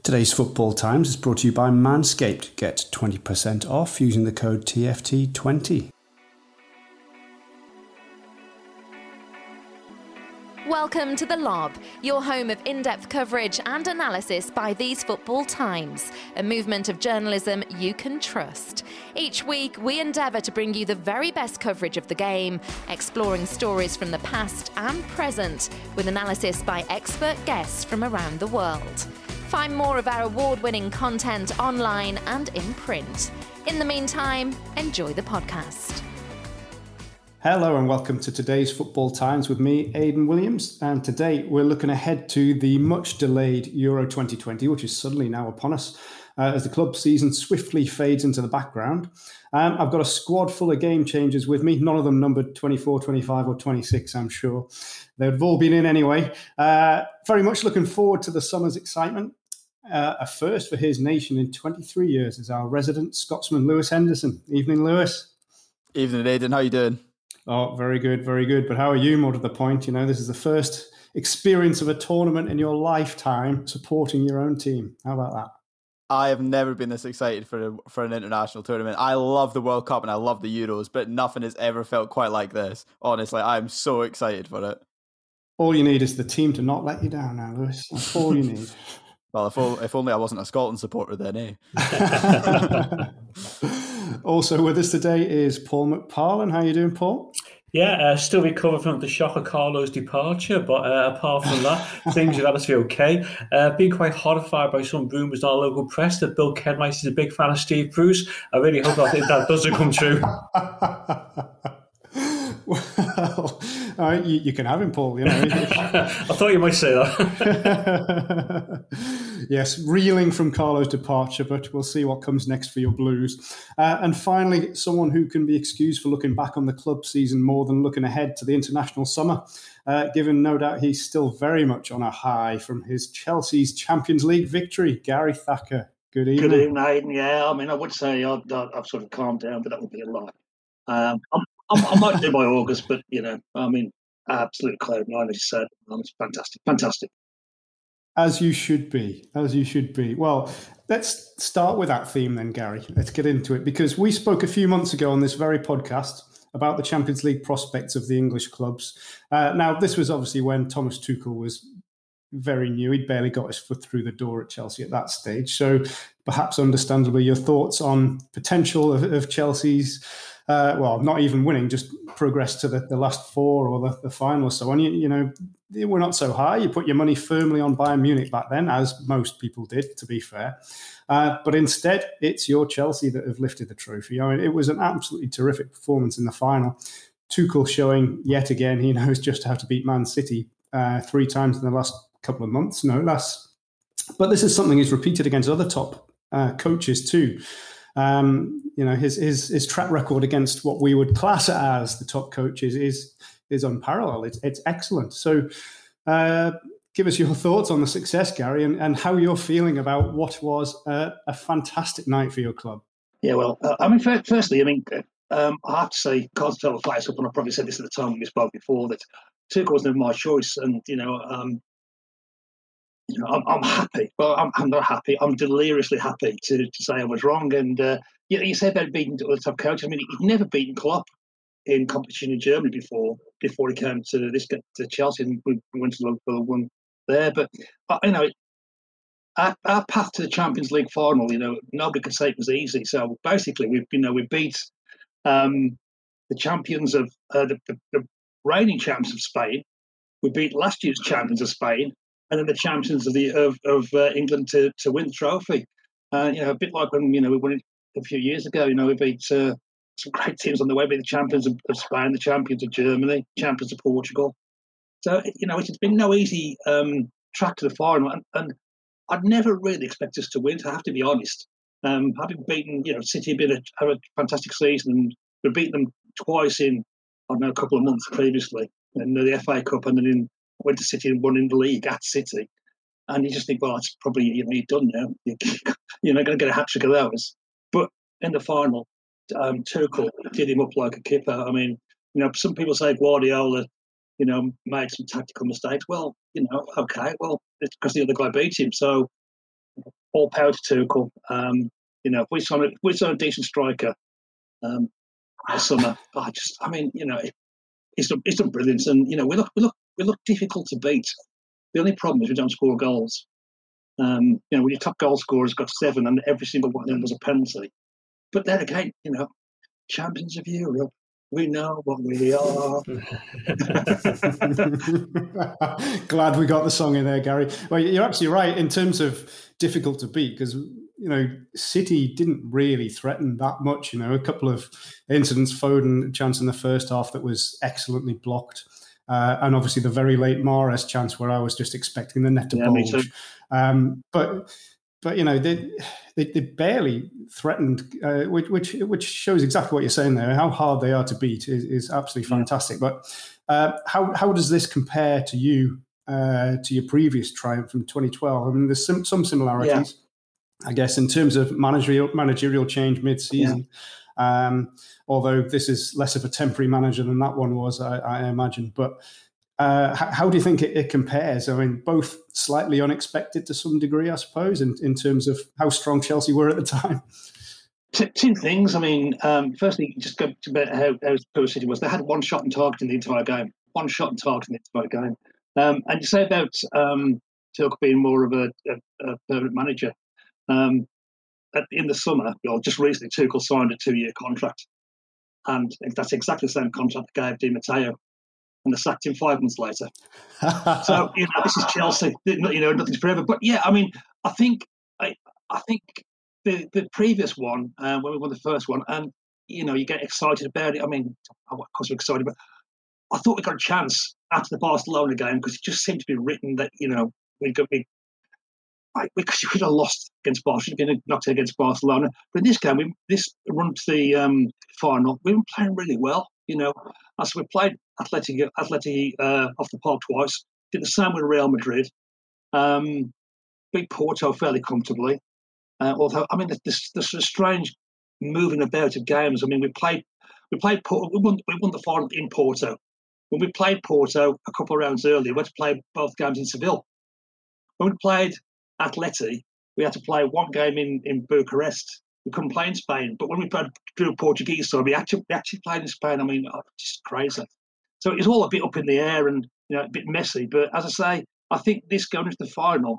Today's Football Times is brought to you by Manscaped. Get 20% off using the code TFT20. Welcome to The Lob, your home of in-depth coverage and analysis by These Football Times, a movement of journalism you can trust. Each week, we endeavour to bring you the very best coverage of the game, exploring stories from the past and present, with analysis by expert guests from around the world. Find more of our award-winning content online and in print. In the meantime, enjoy the podcast. Hello and welcome to today's Football Times with me, Aidan Williams. And today we're looking ahead to the much-delayed Euro 2020, which is suddenly now upon us, as the club season swiftly fades into the background. I've got a squad full of game changers with me, none of them numbered 24, 25 or 26, I'm sure. They've all been in anyway. Very much looking forward to the summer's excitement. A first for his nation in 23 years is our resident Scotsman, Lewis Henderson. Evening, Lewis. Evening, Aidan. How are you doing? Oh, very good, very good. But how are you, more to the point? You know, this is the first experience of a tournament in your lifetime supporting your own team. How about that? I have never been this excited for an international tournament. I love the World Cup and I love the Euros, but nothing has ever felt quite like this. Honestly, I'm so excited for it. All you need is the team to not let you down now, Lewis. That's all you need. Well, if only I wasn't a Scotland supporter then, eh? Also with us today is Paul McParlin. How are you doing, Paul? Yeah, still recovering from the shock of Carlo's departure, but apart from that, things are obviously okay. Being quite horrified by some rumours in our local press that Bill Kenwright is a big fan of Steve Bruce. I really hope that doesn't come true. Well, all right, you can have him, Paul. You know, I thought you might say that. Yes, reeling from Carlo's departure, but we'll see what comes next for your Blues. And finally, someone who can be excused for looking back on the club season more than looking ahead to the international summer, given no doubt he's still very much on a high from his Chelsea's Champions League victory. Gary Thacker, good evening. Good evening, Aidan. Yeah, I mean, I would say I've sort of calmed down, but that would be a lie. I might do by August, but, you know, I mean, absolute cloud nine, as you said. It's fantastic. As you should be. Well, let's start with that theme then, Gary. Let's get into it, because we spoke a few months ago on this very podcast about the Champions League prospects of the English clubs. Now, this was obviously when Thomas Tuchel was very new. He'd barely got his foot through the door at Chelsea at that stage. So perhaps understandably, your thoughts on potential of Chelsea's not even winning, just progress to the last four or the final or so on. You know, we're not so high. You put your money firmly on Bayern Munich back then, as most people did, to be fair. But instead, it's your Chelsea that have lifted the trophy. I mean, it was an absolutely terrific performance in the final. Tuchel showing yet again he knows just how to beat Man City 3 times in the last couple of months, no less. But this is something he's repeated against other top coaches too. You know, his track record against what we would class as the top coaches is unparalleled. It's excellent. So give us your thoughts on the success, Gary, and how you're feeling about what was a fantastic night for your club. Yeah, well, I mean, firstly, I mean, I have to say, cards tell the face up, and I probably said this at the time we spoke before, that Tuchel was never my choice, and I'm happy. Well, I'm not happy. I'm deliriously happy to say I was wrong. And you said about beating the top coach. I mean, he'd never beaten Klopp in competition in Germany before he came to Chelsea, and we went to Liverpool, won there. But our path to the Champions League final, nobody could say it was easy. So basically, we beat the champions of the reigning champions of Spain. We beat last year's champions of Spain. And then the champions of England to win the trophy. A bit like when we won it a few years ago. We beat some great teams on the way. We beat the champions of Spain, the champions of Germany, champions of Portugal. So it's been no easy track to the final, and I'd never really expect us to win. I have to be honest. Having beaten City, have a fantastic season, and we've beaten them twice in a couple of months previously, in the FA Cup, and then went to City and won in the league at City. And you just think, well, it's probably, you're done now. You're not going to get a hat-trick of those. But in the final, Tuchel did him up like a kipper. I mean, some people say Guardiola, made some tactical mistakes. Well, okay, well, it's because the other guy beat him. So all power to Tuchel. If we sign a decent striker this summer, he's done brilliant. And we look difficult to beat. The only problem is we don't score goals. When your top goal scorer's got 7 and every single one of them was a penalty. But then again, champions of Europe, we know what we are. Glad we got the song in there, Gary. Well, you're absolutely right in terms of difficult to beat because, City didn't really threaten that much. A couple of incidents, Foden a chance in the first half that was excellently blocked. And obviously the very late Mahrez chance where I was just expecting the net to bulge. But they barely threatened, which shows exactly what you're saying there. How hard they are to beat is absolutely fantastic. But how does this compare to you to your previous triumph from 2012? I mean, there's some similarities, I guess, in terms of managerial change mid-season. Although this is less of a temporary manager than that one was, I imagine. But how do you think it compares? I mean, both slightly unexpected to some degree, I suppose, in terms of how strong Chelsea were at the time. Two things. I mean, firstly, just go to how poor City was. They had one shot on target in the entire game. One shot on target in the entire game. And you say about Tuchel being more of a permanent manager. In the summer, just recently, Tuchel signed a 2-year contract. And that's exactly the same contract that gave Di Matteo. And they sacked him 5 months later. So, this is Chelsea. Nothing's forever. But yeah, I mean, I think the previous one, when we won the first one, and, you get excited about it. I mean, of course we're excited, but I thought we got a chance after the Barcelona game because it just seemed to be written that, we could have lost against Barcelona, should have been knocked out against Barcelona. But in this game, this run to the final, we were playing really well. As we played Atleti off the park twice, did the same with Real Madrid, beat Porto fairly comfortably. Although, I mean, there's a strange moving about of games. I mean, we won the final in Porto. When we played Porto a couple of rounds earlier, we had to play both games in Seville. When we played Atleti, we had to play one game in Bucharest. We couldn't play in Spain. But when we drew a Portuguese side, we actually played in Spain. I mean, just crazy. So it's all a bit up in the air and a bit messy. But as I say, I think this going into the final,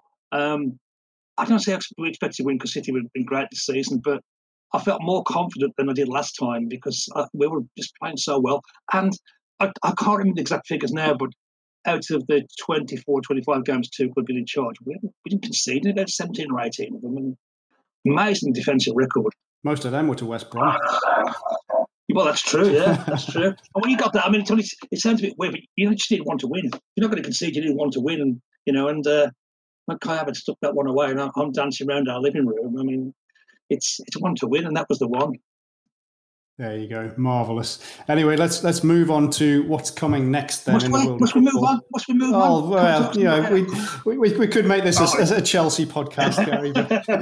I don't say we expected to win because City would have been great this season, but I felt more confident than I did last time because we were just playing so well. And I can't remember the exact figures now, but out of the 24, 25 games Tuchel had been in charge, we didn't concede about 17 or 18 of them. And amazing defensive record. Most of them were to West Brom. Well, that's true, yeah, that's true. And when you got that, I mean, it sounds a bit weird, but you just didn't want to win. You're not going to concede, you didn't want to win. And when Kai Havertz stuck that one away, and I'm dancing around our living room, I mean, it's one to win, and that was the one. There you go, marvellous. Anyway, let's move on to what's coming next. Then must we move on? Oh well, we could make this as a Chelsea podcast, Gary.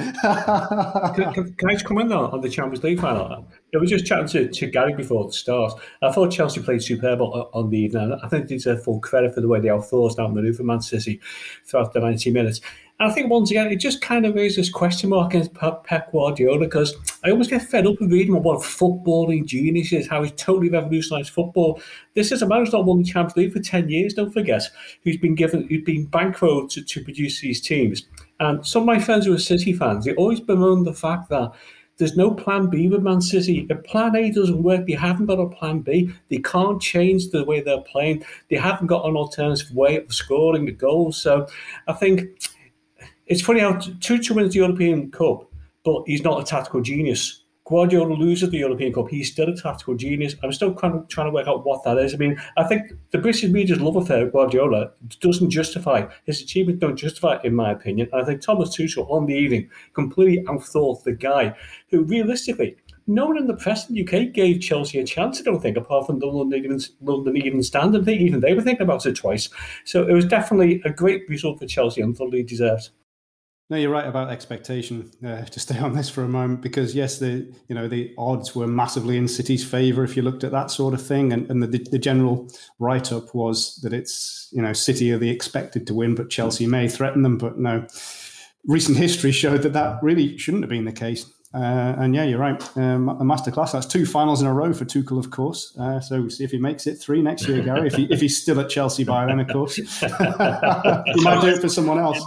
Can I just come in on the Champions League final? I was just chatting to Gary before the start. I thought Chelsea played superb on the evening. I think they deserve full credit for the way they outforced out manoeuvred Man City throughout the 90 minutes. And I think once again, it just kind of raises question mark against Pep Guardiola because I almost get fed up with reading what footballing genius is, how he's totally revolutionised football. This is a man who's not won the Champions League for 10 years, don't forget, who's been bankrolled to produce these teams. And some of my friends who are City fans, they always bemoan the fact that there's no plan B with Man City. If plan A doesn't work, they haven't got a plan B. They can't change the way they're playing. They haven't got an alternative way of scoring the goals. So I think it's funny how Tuchel wins the European Cup, but he's not a tactical genius. Guardiola loses the European Cup. He's still a tactical genius. I'm still trying to work out what that is. I mean, I think the British media's love affair of Guardiola doesn't justify, his achievements don't justify it, in my opinion. And I think Thomas Tuchel on the evening completely outthought the guy who realistically, no one in the press in the UK gave Chelsea a chance, I don't think, apart from the London Evening Standard. I think even they were thinking about it twice. So it was definitely a great result for Chelsea and fully deserved. No, you're right about expectation. To stay on this for a moment, because yes, the odds were massively in City's favour if you looked at that sort of thing, and the general write-up was that it's City are the expected to win, but Chelsea may threaten them. But no, recent history showed that really shouldn't have been the case. And yeah, you're right. A masterclass. That's 2 finals in a row for Tuchel, of course. So we'll see if he makes it 3 next year, Gary. If he's still at Chelsea by then, of course. He might do it for someone else.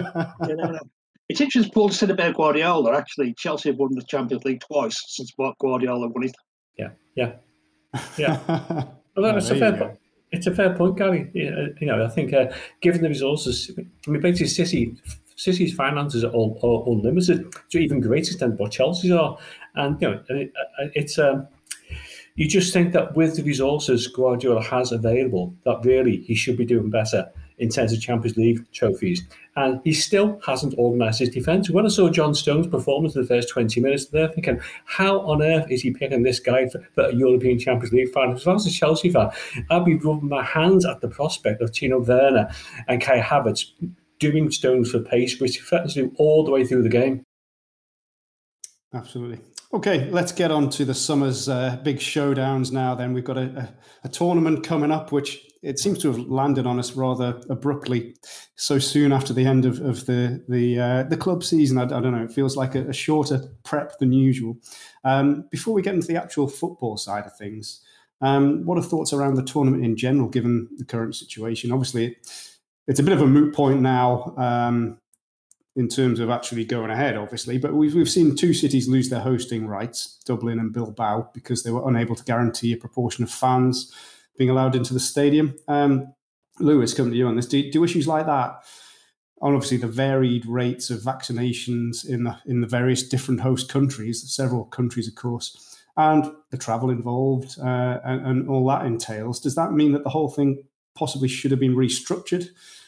It's interesting Paul said about Guardiola. Actually, Chelsea have won the Champions League twice since Guardiola won it. Yeah. Well, it's a fair point, Gary. I think given the resources, basically City's finances are all unlimited to even greater extent what Chelsea's are, and it's you just think that with the resources Guardiola has available, that really he should be doing better in terms of Champions League trophies, and he still hasn't organised his defence. When I saw John Stones' performance in the first 20 minutes, they're thinking, how on earth is he picking this guy for a European Champions League final? As far as a Chelsea fan, I'd be rubbing my hands at the prospect of Timo Werner and Kai Havertz doing Stones for pace, which he threatens to do all the way through the game. Absolutely. Okay, let's get on to the summer's big showdowns now then. We've got a tournament coming up, which it seems to have landed on us rather abruptly so soon after the end of the club season. I don't know, it feels like a shorter prep than usual. Before we get into the actual football side of things, what are thoughts around the tournament in general, given the current situation? Obviously, it's a bit of a moot point now in terms of actually going ahead, obviously. But we've seen 2 cities lose their hosting rights, Dublin and Bilbao, because they were unable to guarantee a proportion of fans being allowed into the stadium. Lewis, coming to you on this, do issues like that, and obviously the varied rates of vaccinations in the various different host countries, several countries, of course, and the travel involved and all that entails, does that mean that the whole thing possibly should have been restructured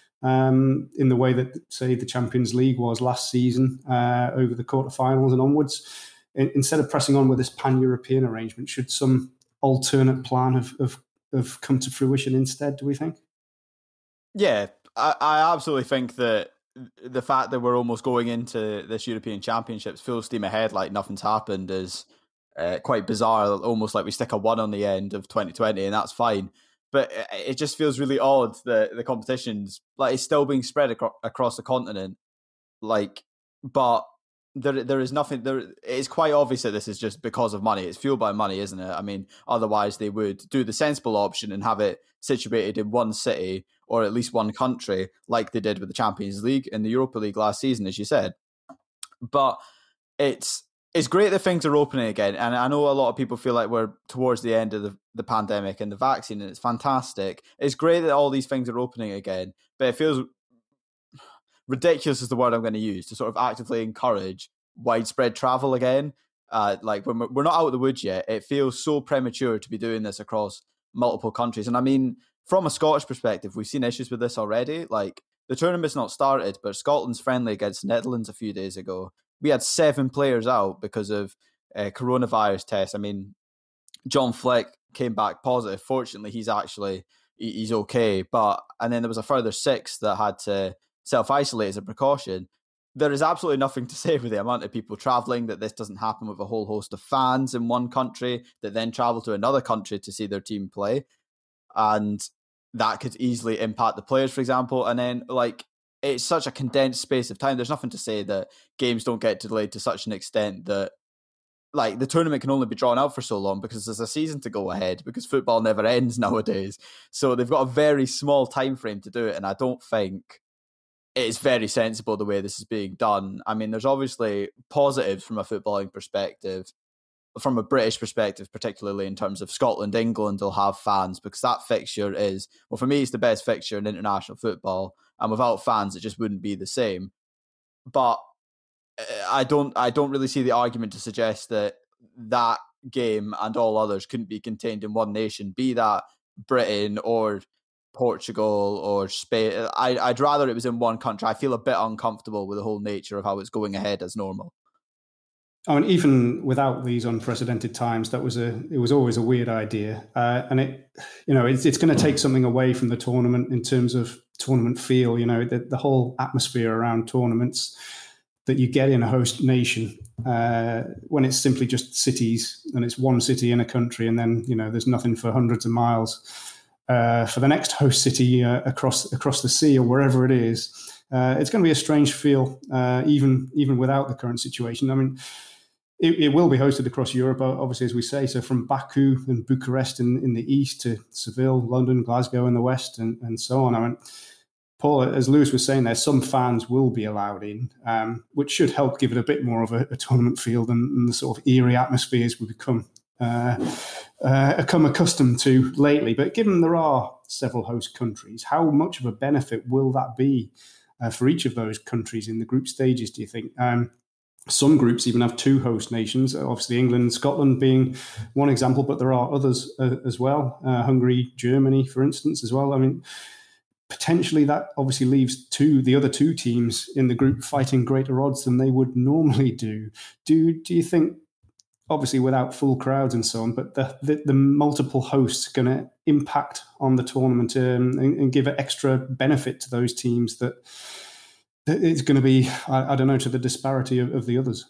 in the way that, say, the Champions League was last season over the quarterfinals and onwards? Instead of pressing on with this pan-European arrangement, should some alternate plan have come to fruition instead, do we think? Yeah, I absolutely think that the fact that we're almost going into this European Championships full steam ahead like nothing's happened is quite bizarre, almost like we stick a 1 on the end of 2020 and that's fine. But it just feels really odd that the competition's like it's still being spread across the continent. But there is nothing. It's quite obvious that this is just because of money. It's fueled by money, isn't it? I mean, otherwise they would do the sensible option and have it situated in one city or at least one country, like they did with the Champions League and the Europa League last season, as you said. But it's great that things are opening again. And I know a lot of people feel like we're towards the end of the pandemic and the vaccine, and it's fantastic. It's great that all these things are opening again, but it feels ridiculous is the word I'm going to use to sort of actively encourage widespread travel again. Like when we're not out of the woods yet, it feels so premature to be doing this across multiple countries. And I mean, from a Scottish perspective, we've seen issues with this already. Like the tournament's not started, but Scotland's friendly against Netherlands a few days ago, we had 7 players out because of coronavirus tests. I mean, John Fleck came back positive. Fortunately, he's okay. And then there was a further 6 that had to self-isolate as a precaution. There is absolutely nothing to say with the amount of people travelling that this doesn't happen with a whole host of fans in one country that then travel to another country to see their team play. And that could easily impact the players, for example. And then, it's such a condensed space of time. There's nothing to say that games don't get delayed to such an extent that the tournament can only be drawn out for so long because there's a season to go ahead, because football never ends nowadays. So they've got a very small time frame to do it, and I don't think it's very sensible the way this is being done. I mean, there's obviously positives from a footballing perspective, from a British perspective, particularly in terms of Scotland, England will have fans, because that fixture is, well, for me, it's the best fixture in international football. And without fans, it just wouldn't be the same. But I don't really see the argument to suggest that that game and all others couldn't be contained in one nation, be that Britain or Portugal or Spain. I'd rather it was in one country. I feel a bit uncomfortable with the whole nature of how it's going ahead as normal. Oh, and even without these unprecedented times, it was always a weird idea, and it's going to take something away from the tournament in terms of tournament feel. The whole atmosphere around tournaments that you get in a host nation when it's simply just cities and it's one city in a country, and then there's nothing for hundreds of miles for the next host city across the sea or wherever it is. It's going to be a strange feel, even without the current situation. I mean, it will be hosted across Europe, obviously, as we say. So from Baku and Bucharest in the east to Seville, London, Glasgow in the west, and so on. I mean, Paul, as Lewis was saying there, some fans will be allowed in, which should help give it a bit more of a tournament feel than the sort of eerie atmospheres we've become accustomed to lately. But given there are several host countries, how much of a benefit will that be for each of those countries in the group stages, do you think? Some groups even have two host nations, obviously England and Scotland being one example, but there are others as well. Hungary, Germany, for instance, as well. I mean, potentially that obviously leaves the other two teams in the group fighting greater odds than they would normally do. Do you think, obviously without full crowds and so on, but the multiple hosts are going to impact on the tournament and give an extra benefit to those teams that it's going to be, I don't know, to the disparity of the others?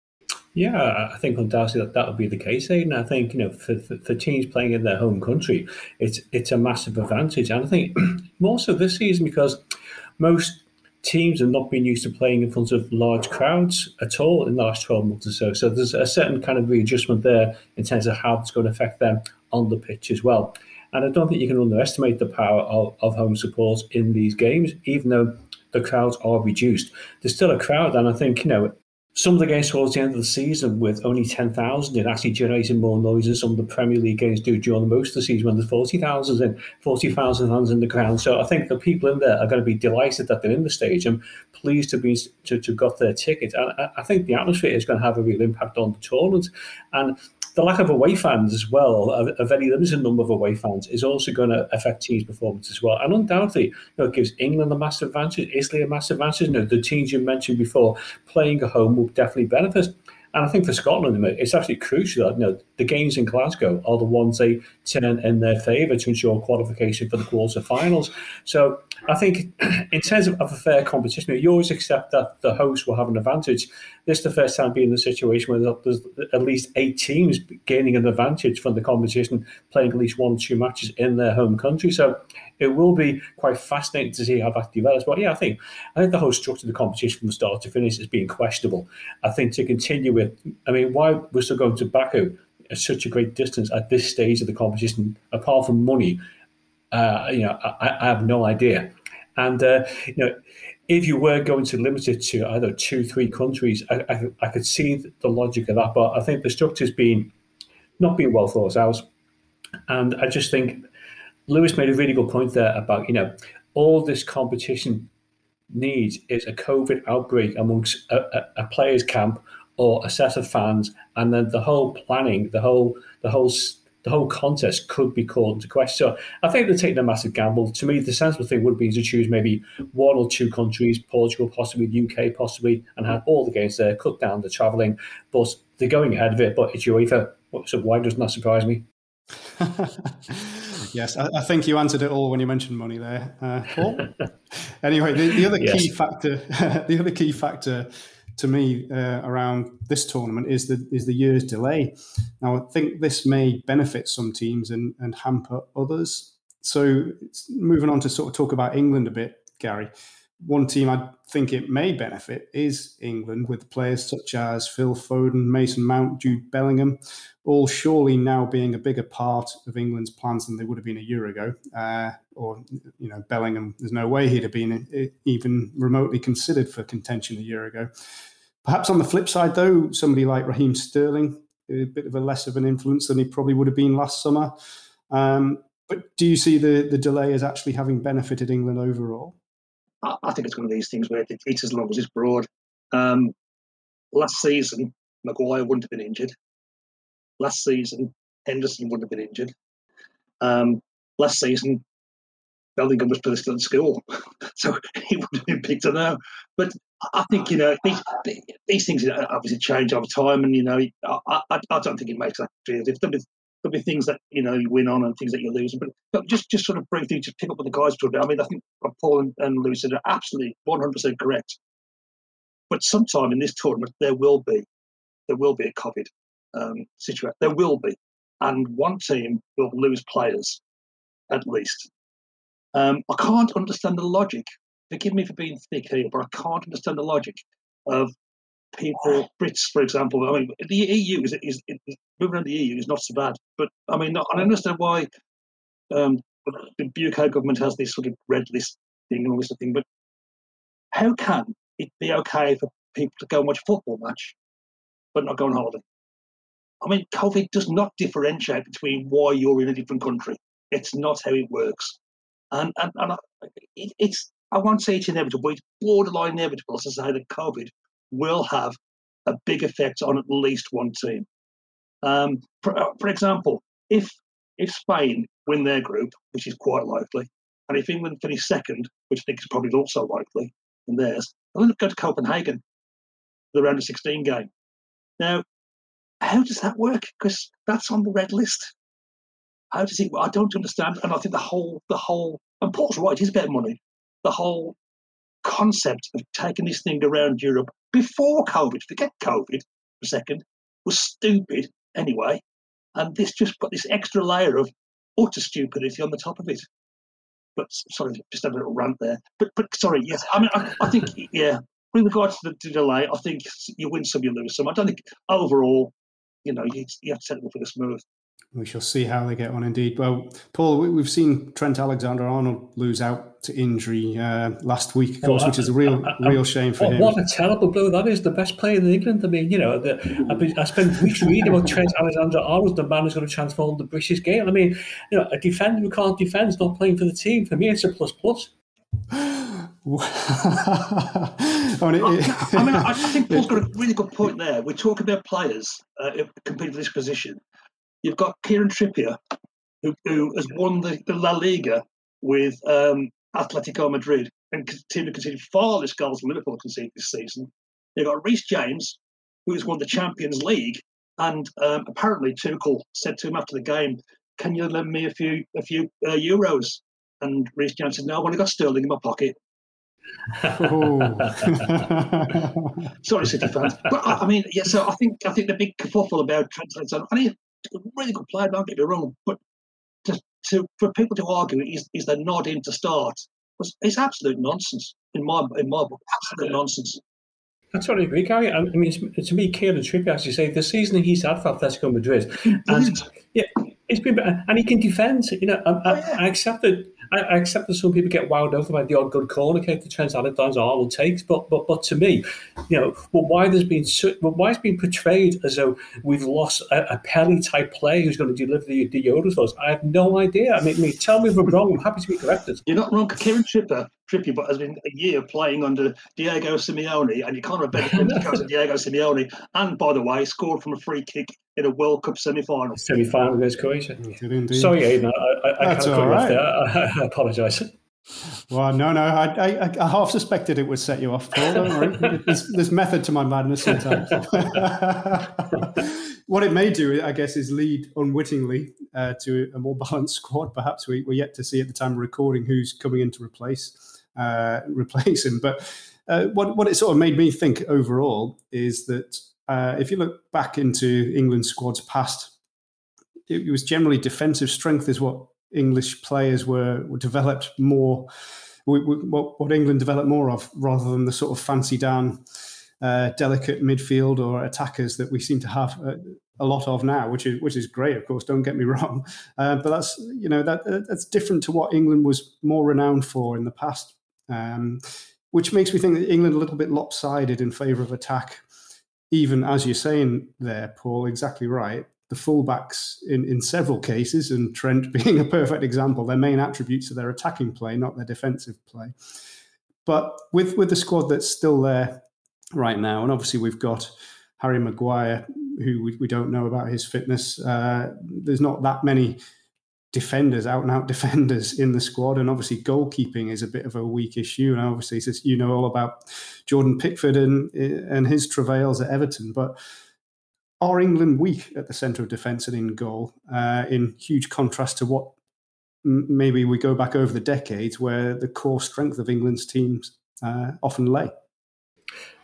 Yeah, I think undoubtedly that would be the case, Aidan. I think, for teams playing in their home country, it's a massive advantage. And I think more so this season because most teams have not been used to playing in front of large crowds at all in the last 12 months or so. So there's a certain kind of readjustment there in terms of how it's going to affect them on the pitch as well. And I don't think you can underestimate the power of home support in these games, even though the crowds are reduced. There's still a crowd, and I think, some of the games towards the end of the season with only 10,000, it actually generated more noise than some of the Premier League games do during most of the season when there's 40,000 fans in the ground. So I think the people in there are going to be delighted that they're in the stadium, pleased to got their ticket. And I think the atmosphere is going to have a real impact on the tournament. And the lack of away fans as well, a very limited number of away fans, is also going to affect teams' performance as well. And undoubtedly, it gives England a massive advantage, Italy a massive advantage. The teams you mentioned before playing at home will definitely benefit. And I think for Scotland, it's absolutely crucial that the games in Glasgow are the ones they turn in their favour to ensure qualification for the quarter-finals. So I think in terms of a fair competition, you always accept that the host will have an advantage. This is the first time being in a situation where there's at least 8 teams gaining an advantage from the competition, playing at least 1 or 2 matches in their home country. So it will be quite fascinating to see how that develops. But yeah, I think the whole structure of the competition from start to finish is being questionable. I think to continue with, why we're still going to Baku at such a great distance at this stage of the competition, apart from money, I have no idea. And if you were going to limit it to either 2-3 countries, I could see the logic of that. But I think the structure's not been well thought out, and I just think Lewis made a really good point there about all this competition needs is a COVID outbreak amongst a players' camp or a set of fans, and then the whole planning, the whole contest could be called into question. So I think they're taking a massive gamble. To me, the sensible thing would be to choose maybe 1 or 2 countries, Portugal, possibly UK, possibly, and have all the games there, cut down the travelling. But they're going ahead of it, but it's UEFA. So why doesn't that surprise me? Yes, I think you answered it all when you mentioned money there, Paul. Anyway, the other key factor to me around this tournament is the year's delay. Now, I think this may benefit some teams and hamper others. So, moving on to sort of talk about England a bit, Gary. One team I think it may benefit is England, with players such as Phil Foden, Mason Mount, Jude Bellingham, all surely now being a bigger part of England's plans than they would have been a year ago. Bellingham, there's no way he'd have been even remotely considered for contention a year ago. Perhaps on the flip side, though, somebody like Raheem Sterling, a bit of a less of an influence than he probably would have been last summer. But do you see the delay as actually having benefited England overall? I think it's one of these things where it's as long as it's broad. Last season, Maguire wouldn't have been injured. Last season, Henderson wouldn't have been injured. Last season, Bellingham was still at school, so he would have been picked up now. But I think these things obviously change over time, and I don't think it makes that clear. There'll be things that you win on and things that you lose. But just sort of briefly to pick up what the guys talked about. I think what Paul and Lewis said are absolutely 100% correct. But sometime in this tournament there will be a COVID situation. There will be, and one team will lose players, at least. I can't understand the logic. Forgive me for being thick here, but I can't understand the logic of people, Brits, for example. I mean, the EU is moving around the EU is not so bad, but I mean, I understand why the UK government has this sort of red list thing and all this sort of thing, but how can it be okay for people to go and watch a football match but not go on holiday? I mean, COVID does not differentiate between why you're in a different country. It's not how it works. And it's, I won't say it's inevitable, but it's borderline inevitable to say that COVID will have a big effect on at least one team. For example, if Spain win their group, which is quite likely, and if England finish second, which I think is probably also likely in theirs, they'll go to Copenhagen for the round of 16 game. Now, how does that work? Because that's on the red list. How does it? I don't understand. And I think the whole, and Paul's right, it is about money. The whole concept of taking this thing around Europe before COVID, forget COVID for a second, was stupid anyway. And this just put this extra layer of utter stupidity on the top of it. But sorry, just a little rant there. But sorry, yes. I mean, I think, yeah, with regards to the delay, I think you win some, you lose some. I don't think overall, you have to set it up for the smooth. We shall see how they get on indeed. Well, Paul, we've seen Trent Alexander-Arnold lose out to injury last week, of course, which is a real shame for him. What a terrible blow that is. The best player in England. I mean, I spent weeks reading about Trent Alexander-Arnold, the man who's going to transform the British game. I mean, a defender who can't defend is not playing for the team. For me, it's a plus. I think Paul's got a really good point there. We're talking about players competing for this position. You've got Kieran Trippier, who has won the La Liga with Atletico Madrid and team that conceded far less goals than Liverpool conceded this season. You've got Reece James, who's won the Champions League, and apparently Tuchel said to him after the game, "Can you lend me a few euros?" And Reece James said, "No, I've only got sterling in my pocket." Sorry, City fans, but I mean, yeah. So I think the big kerfuffle about Trent Alexander, and he's a really good player. Don't get me wrong, but for people to argue is the nod in to start it's absolute nonsense in my book. Absolute nonsense. I totally agree, Gary. I mean, to me, Kieran Trippier, as you say, the season he's had for Atletico Madrid, and yeah, it's been, and he can defend. I accept that. I accept that some people get wound over by the odd good corner kick that Trent Alexander-Arnold takes, but to me, why it's been portrayed as though we've lost a Pelé type player who's going to deliver the Euros for us, I have no idea. I mean, tell me if I'm wrong. I'm happy to be corrected. You're not wrong. Kieran Trippier, but has been a year playing under Diego Simeone, and you can't have better coach than Diego Simeone. And by the way, scored from a free kick in a World Cup semi-final. Semi-final against Croatia. Sorry, Aidan, I can't cut you off there. I apologise. Well, no, I half suspected it would set you off, Paul. Don't worry. There's method to my madness sometimes. What it may do, I guess, is lead unwittingly to a more balanced squad. Perhaps we're yet to see at the time of recording who's coming in to replace him. But what it sort of made me think overall is that if you look back into England's squads past, it was generally defensive strength is what English players were developed more, what England developed more of, rather than the sort of fancy down, delicate midfield or attackers that we seem to have a lot of now, which is great, of course. Don't get me wrong, but that's different to what England was more renowned for in the past, which makes me think that England a little bit lopsided in favour of attack. Even as you're saying there, Paul, exactly right. The fullbacks in several cases, and Trent being a perfect example, their main attributes are their attacking play, not their defensive play. But with the squad that's still there right now, and obviously we've got Harry Maguire, who we don't know about his fitness. There's not that many defenders, out-and-out defenders in the squad, and obviously goalkeeping is a bit of a weak issue. And obviously, all about Jordan Pickford and his travails at Everton, but are England weak at the centre of defence and in goal, in huge contrast to what maybe we go back over the decades where the core strength of England's teams often lay?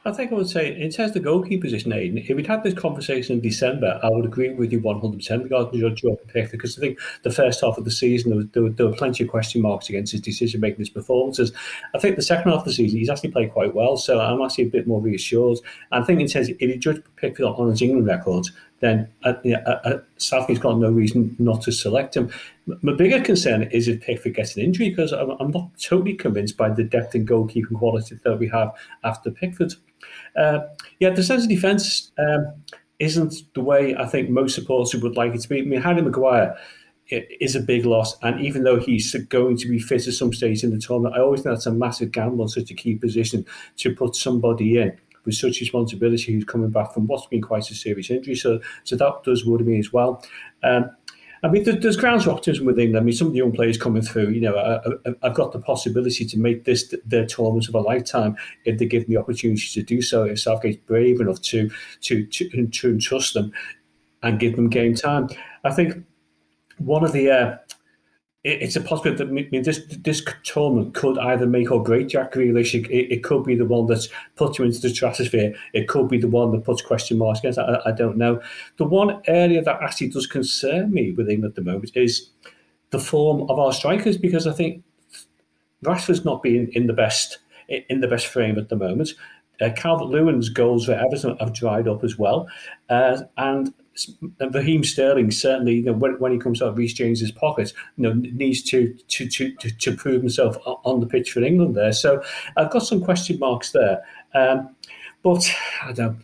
I think I would say, in terms of the goalkeeper position, Aidan, if we'd had this conversation in December, I would agree with you 100% regarding Jordan Pickford, because I think the first half of the season, there were plenty of question marks against his decision-making, his performances. I think the second half of the season, he's actually played quite well, so I'm actually a bit more reassured. And I think in terms of, if you judge Pickford on his England records, then Southgate's got no reason not to select him. My bigger concern is if Pickford gets an injury, because I'm not totally convinced by the depth and goalkeeping quality that we have after Pickford. The sense of defence isn't the way I think most supporters would like it to be. I mean, Harry Maguire is a big loss, and even though he's going to be fit at some stage in the tournament, I always think that's a massive gamble on such a key position to put somebody in with such responsibility who's coming back from what's been quite a serious injury. So that does worry me as well. I mean, there's grounds for optimism with England. I mean, some of the young players coming through, I've got the possibility to make this their tournament of a lifetime if they give me the opportunity to do so. If Southgate's brave enough to entrust them and give them game time, I think one of the it's a possibility that this tournament could either make or break Jack Grealish. It could be the one that puts you into the stratosphere. It could be the one that puts question marks against. I don't know. The one area that actually does concern me with England at the moment is the form of our strikers, because I think Rashford's not being in the best frame at the moment. Calvert-Lewin's goals for Everton have dried up as well, and Raheem Sterling certainly, when he comes out of Reece James's pocket, needs to prove himself on the pitch for England there. So I've got some question marks there, but I don't.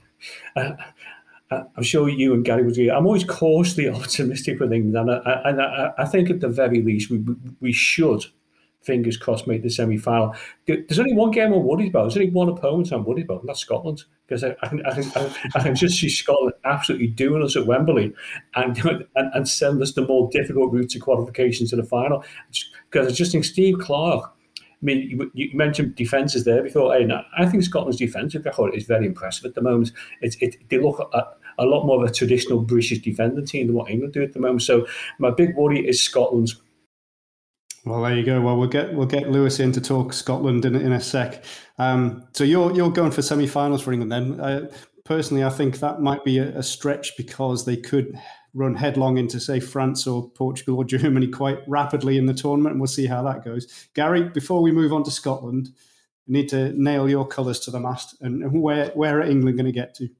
I'm sure you and Gary would agree. I'm always cautiously optimistic with England, and I think at the very least we should, fingers crossed, make the semi-final. There's only one game I'm worried about. There's only one opponent I'm worried about, and that's Scotland. Because I can just see Scotland absolutely doing us at Wembley and send us the more difficult route to qualification to the final. Because I just think Steve Clarke, I mean, you mentioned defences there before. I think Scotland's defensive record is very impressive at the moment. They look a lot more of a traditional British defending team than what England do at the moment. So my big worry is Scotland. Well, there you go. Well, we'll get Lewis in to talk Scotland in a sec. So you're going for semi-finals for England then. Personally, I think that might be a stretch, because they could run headlong into, say, France or Portugal or Germany quite rapidly in the tournament, and we'll see how that goes. Gary, before we move on to Scotland, we need to nail your colours to the mast. And where are England going to get to?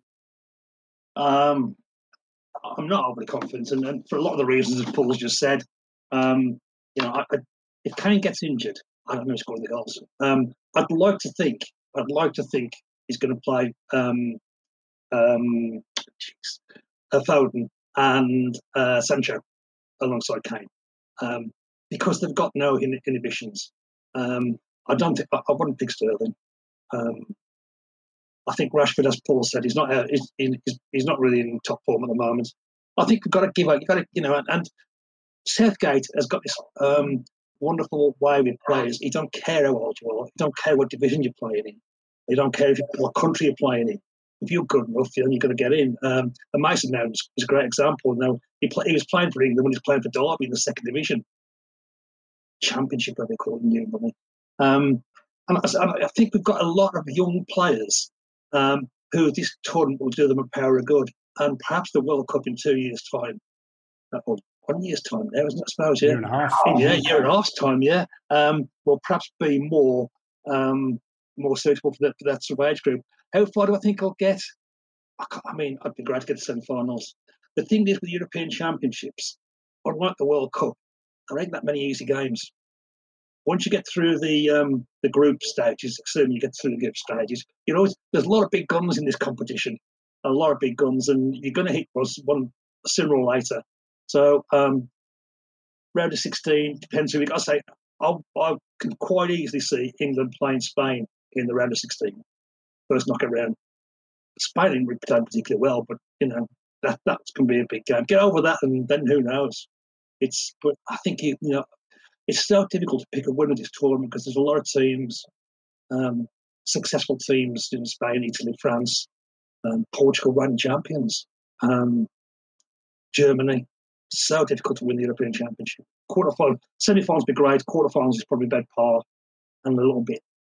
I'm not overly confident, and for a lot of the reasons that Paul's just said. If Kane gets injured, I don't know who's scoring the goals. I'd like to think he's going to play Foden and Sancho alongside Kane, because they've got no inhibitions. I wouldn't pick Sterling. I think Rashford, as Paul said, he's not really in top form at the moment. I think we've got to give up. And Southgate has got this wonderful way with players. He don't care how old you are. He don't care what division you're playing in. He don't care what country you're playing in. If you're good enough, then you're going to get in. And Mason Mount is a great example. Now he was playing for England when he was playing for Derby in the second division, Championship, they call it in Germany. And I think we've got a lot of young players who this tournament will do them a power of good, and perhaps the World Cup in 2 years' time. 1 year's time now, isn't it? I suppose, yeah. Year and a half. Yeah, year and a half's time, yeah. Will perhaps be more suitable for that sort of age group. How far do I think I'll get? I'd be great to get to semi-finals. The thing is with European Championships, unlike the World Cup, there ain't that many easy games. Once you get through the group stages, assuming you get through the group stages, there's a lot of big guns in this competition, a lot of big guns, and you're going to hit one sooner or later. So, round of 16 depends who we got. I say I can quite easily see England playing Spain in the round of 16, first knockout round. Spain didn't play particularly well, but that's going to be a big game. Get over that, and then who knows? But I think it's so difficult to pick a winner of this tournament because there's a lot of teams, successful teams in Spain, Italy, France, Portugal, reigning champions, Germany. It's so difficult to win the European Championship. Quarterfinal, semi-finals would be great. Quarterfinals is probably about par and a little bit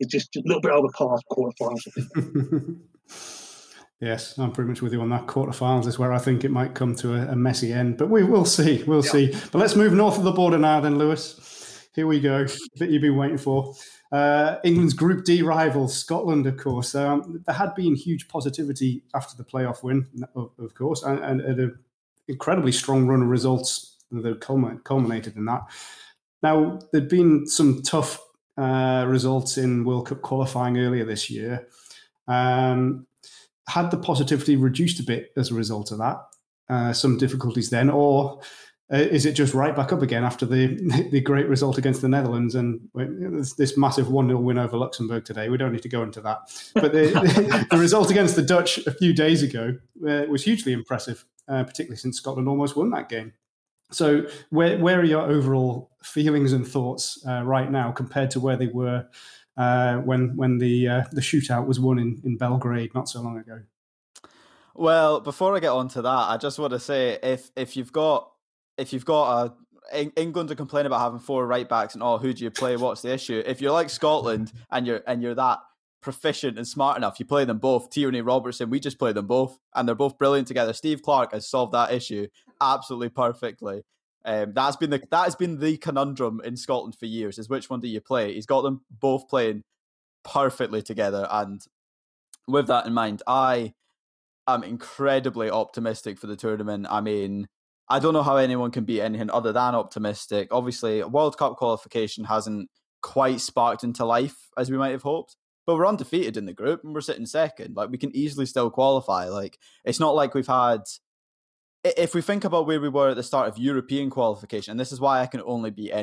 is just a little bit over par for quarterfinals, I think. Yes, I'm pretty much with you on that. Quarterfinals is where I think it might come to a messy end, but we'll see. We'll see. But let's move north of the border now then, Lewis. Here we go, that you've been waiting for. England's Group D rivals, Scotland, of course. There had been huge positivity after the playoff win, of course, and an incredibly strong run of results that culminated in that. Now, there'd been some tough results in World Cup qualifying earlier this year. Had the positivity reduced a bit as a result of that? Some difficulties then, or is it just right back up again after the great result against the Netherlands and this massive 1-0 win over Luxembourg today? We don't need to go into that. But the result against the Dutch a few days ago was hugely impressive, particularly since Scotland almost won that game. So where are your overall feelings and thoughts right now compared to where they were when the shootout was won in Belgrade not so long ago? Well, before I get on to that, I just want to say if you've got England to complain about having 4 right backs and who do you play? What's the issue? If you're like Scotland and you're that proficient and smart enough, you play them both. Tierney, Robertson, we just play them both, and they're both brilliant together. Steve Clarke has solved that issue absolutely perfectly. That has been the conundrum in Scotland for years, is which one do you play? He's got them both playing perfectly together, and with that in mind, I am incredibly optimistic for the tournament. I mean, I don't know how anyone can be anything other than optimistic. Obviously, World Cup qualification hasn't quite sparked into life as we might have hoped, but we're undefeated in the group and we're sitting second. Like, we can easily still qualify. Like, it's not like we've had... If we think about where we were at the start of European qualification, and this is why I can only be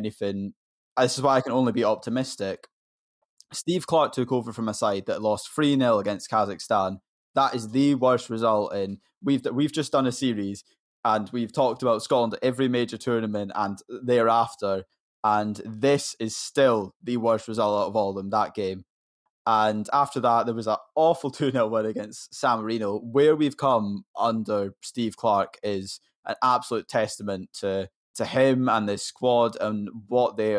optimistic. Steve Clarke took over from a side that lost 3-0 against Kazakhstan. That is the worst result in... We've just done a series and we've talked about Scotland at every major tournament and thereafter, and this is still the worst result out of all of them, that game. And after that, there was an awful 2-0 win against San Marino. Where we've come under Steve Clarke is an absolute testament to him and this squad and what they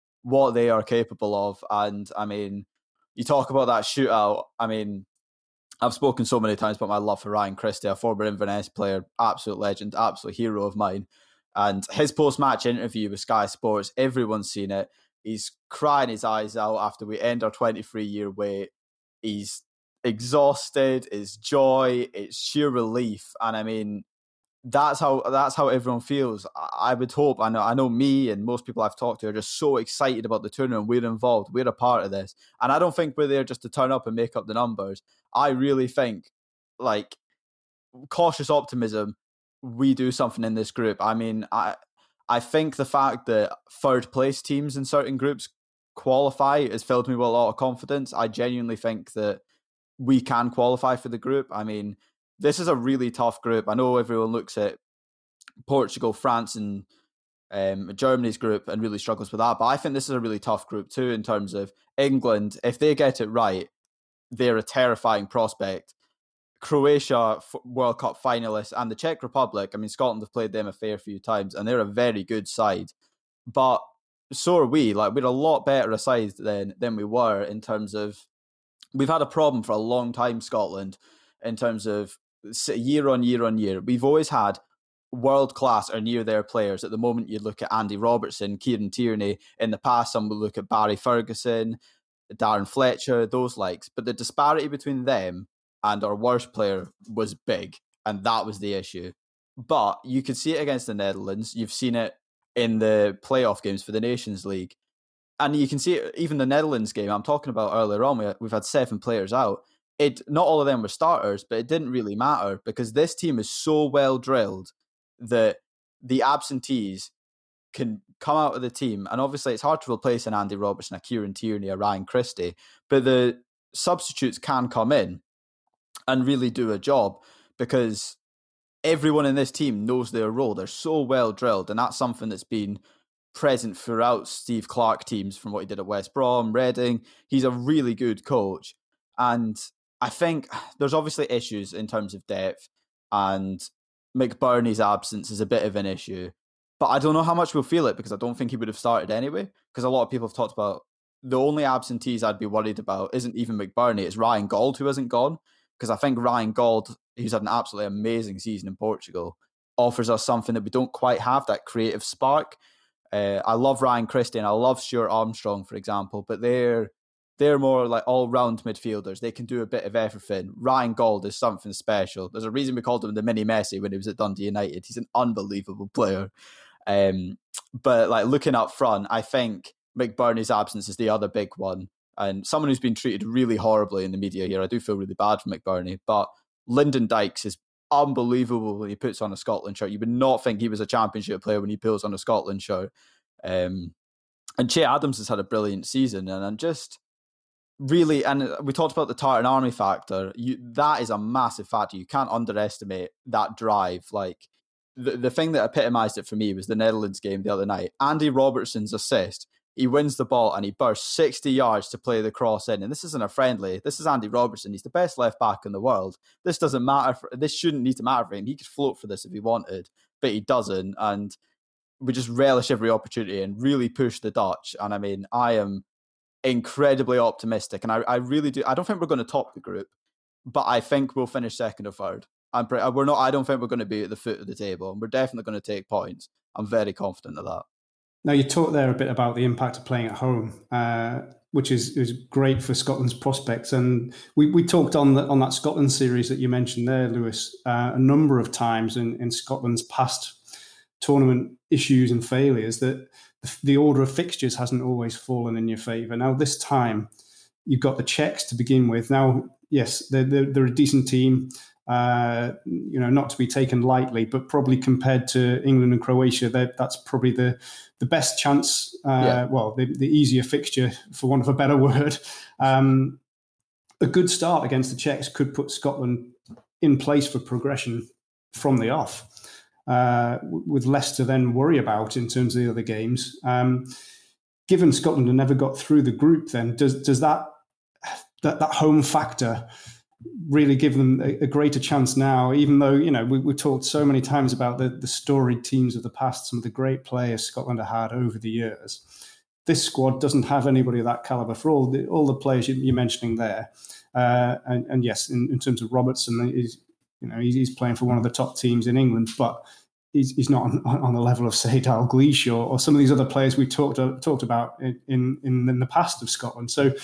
are capable of. And I mean, you talk about that shootout. I mean, I've spoken so many times about my love for Ryan Christie, a former Inverness player, absolute legend, absolute hero of mine. And his post-match interview with Sky Sports, everyone's seen it. He's crying his eyes out after we end our 23-year wait. He's exhausted, it's joy, it's sheer relief. And I mean, that's how everyone feels. I would hope, I know me and most people I've talked to are just so excited about the tournament. We're involved, we're a part of this. And I don't think we're there just to turn up and make up the numbers. I really think, like, cautious optimism, we do something in this group. I mean, I think the fact that third place teams in certain groups qualify has filled me with a lot of confidence. I genuinely think that we can qualify for the group. I mean, this is a really tough group. I know everyone looks at Portugal, France, and Germany's group and really struggles with that, but I think this is a really tough group too in terms of England. If they get it right, they're a terrifying prospect. Croatia, World Cup finalists, and the Czech Republic. I mean, Scotland have played them a fair few times, and they're a very good side. But so are we. Like, we're a lot better a side than we were in terms of... We've had a problem for a long time, Scotland, in terms of year on year on year. We've always had world-class or near-there players. At the moment, you look at Andy Robertson, Kieran Tierney. In the past, some will look at Barry Ferguson, Darren Fletcher, those likes. But the disparity between them and our worst player was big, and that was the issue. But you could see it against the Netherlands. You've seen it in the playoff games for the Nations League. And you can see it, even the Netherlands game I'm talking about earlier on, we've had 7 players out. Not all of them were starters, but it didn't really matter because this team is so well drilled that the absentees can come out of the team. And obviously it's hard to replace an Andy Robertson, a Kieran Tierney, a Ryan Christie, but the substitutes can come in and really do a job because everyone in this team knows their role. They're so well drilled, and that's something that's been present throughout Steve Clarke teams from what he did at West Brom, Reading. He's a really good coach, and I think there's obviously issues in terms of depth, and McBurney's absence is a bit of an issue, but I don't know how much we'll feel it because I don't think he would have started anyway, because a lot of people have talked about the only absentees I'd be worried about isn't even McBurnie, it's Ryan Gauld who hasn't gone. Because I think Ryan Gauld, who's had an absolutely amazing season in Portugal, offers us something that we don't quite have, that creative spark. I love Ryan Christie and I love Stuart Armstrong, for example, but they're more like all-round midfielders. They can do a bit of everything. Ryan Gauld is something special. There's a reason we called him the mini Messi when he was at Dundee United. He's an unbelievable player. But like looking up front, I think McBurnie's absence is the other big one. And someone who's been treated really horribly in the media here. I do feel really bad for McBurnie, but Lyndon Dykes is unbelievable when he puts on a Scotland shirt. You would not think he was a championship player when he pulls on a Scotland shirt. And Che Adams has had a brilliant season, and I'm just really, and we talked about the Tartan Army factor. That is a massive factor. You can't underestimate that drive. Like the thing that epitomised it for me was the Netherlands game the other night. Andy Robertson's assist. He wins the ball and he bursts 60 yards to play the cross in. And this isn't a friendly. This is Andy Robertson. He's the best left back in the world. This doesn't matter. This shouldn't need to matter for him. He could float for this if he wanted, but he doesn't. And we just relish every opportunity and really push the Dutch. And I mean, I am incredibly optimistic. And I really do. I don't think we're going to top the group, but I think we'll finish second or third. I don't think we're going to be at the foot of the table. And we're definitely going to take points. I'm very confident of that. Now, you talked there a bit about the impact of playing at home, which is great for Scotland's prospects. And we talked on that Scotland series that you mentioned there, Lewis, a number of times in Scotland's past tournament issues and failures that the order of fixtures hasn't always fallen in your favour. Now, this time, you've got the Czechs to begin with. Now, yes, they're a decent team. Not to be taken lightly, but probably compared to England and Croatia, that's probably the best chance. The easier fixture, for want of a better word. A good start against the Czechs could put Scotland in place for progression from the off, with less to then worry about in terms of the other games. Given Scotland have never got through the group, then does that home factor really give them a greater chance now, even though, we talked so many times about the storied teams of the past, some of the great players Scotland have had over the years. This squad doesn't have anybody of that calibre for all the players you're mentioning there. And yes, in terms of Robertson, he's playing for one of the top teams in England, but he's not on the level of, say, Dalglish or some of these other players we talked about in the past of Scotland. So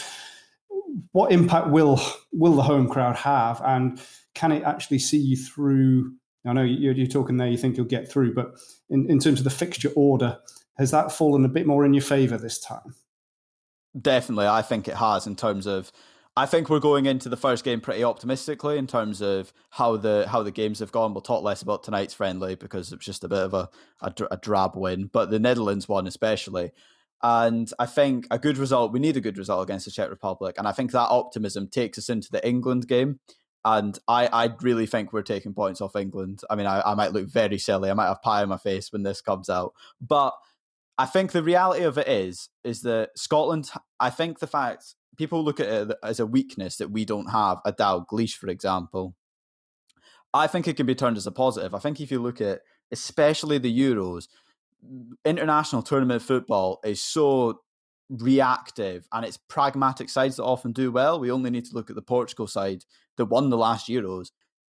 what impact will the home crowd have, and can it actually see you through? I know you're talking there, you think you'll get through, but in terms of the fixture order, has that fallen a bit more in your favour this time? Definitely, I think it has. In terms of, I think we're going into the first game pretty optimistically in terms of how the games have gone. We'll talk less about tonight's friendly because it's just a bit of a drab win, but the Netherlands one especially. And I think we need a good result against the Czech Republic. And I think that optimism takes us into the England game. And I really think we're taking points off England. I mean, I might look very silly. I might have pie on my face when this comes out. But I think the reality of it is that Scotland, I think the fact people look at it as a weakness that we don't have a Dalglish, for example. I think it can be turned as a positive. I think if you look at especially the Euros, international tournament football is so reactive and it's pragmatic sides that often do well. We only need to look at the Portugal side that won the last Euros.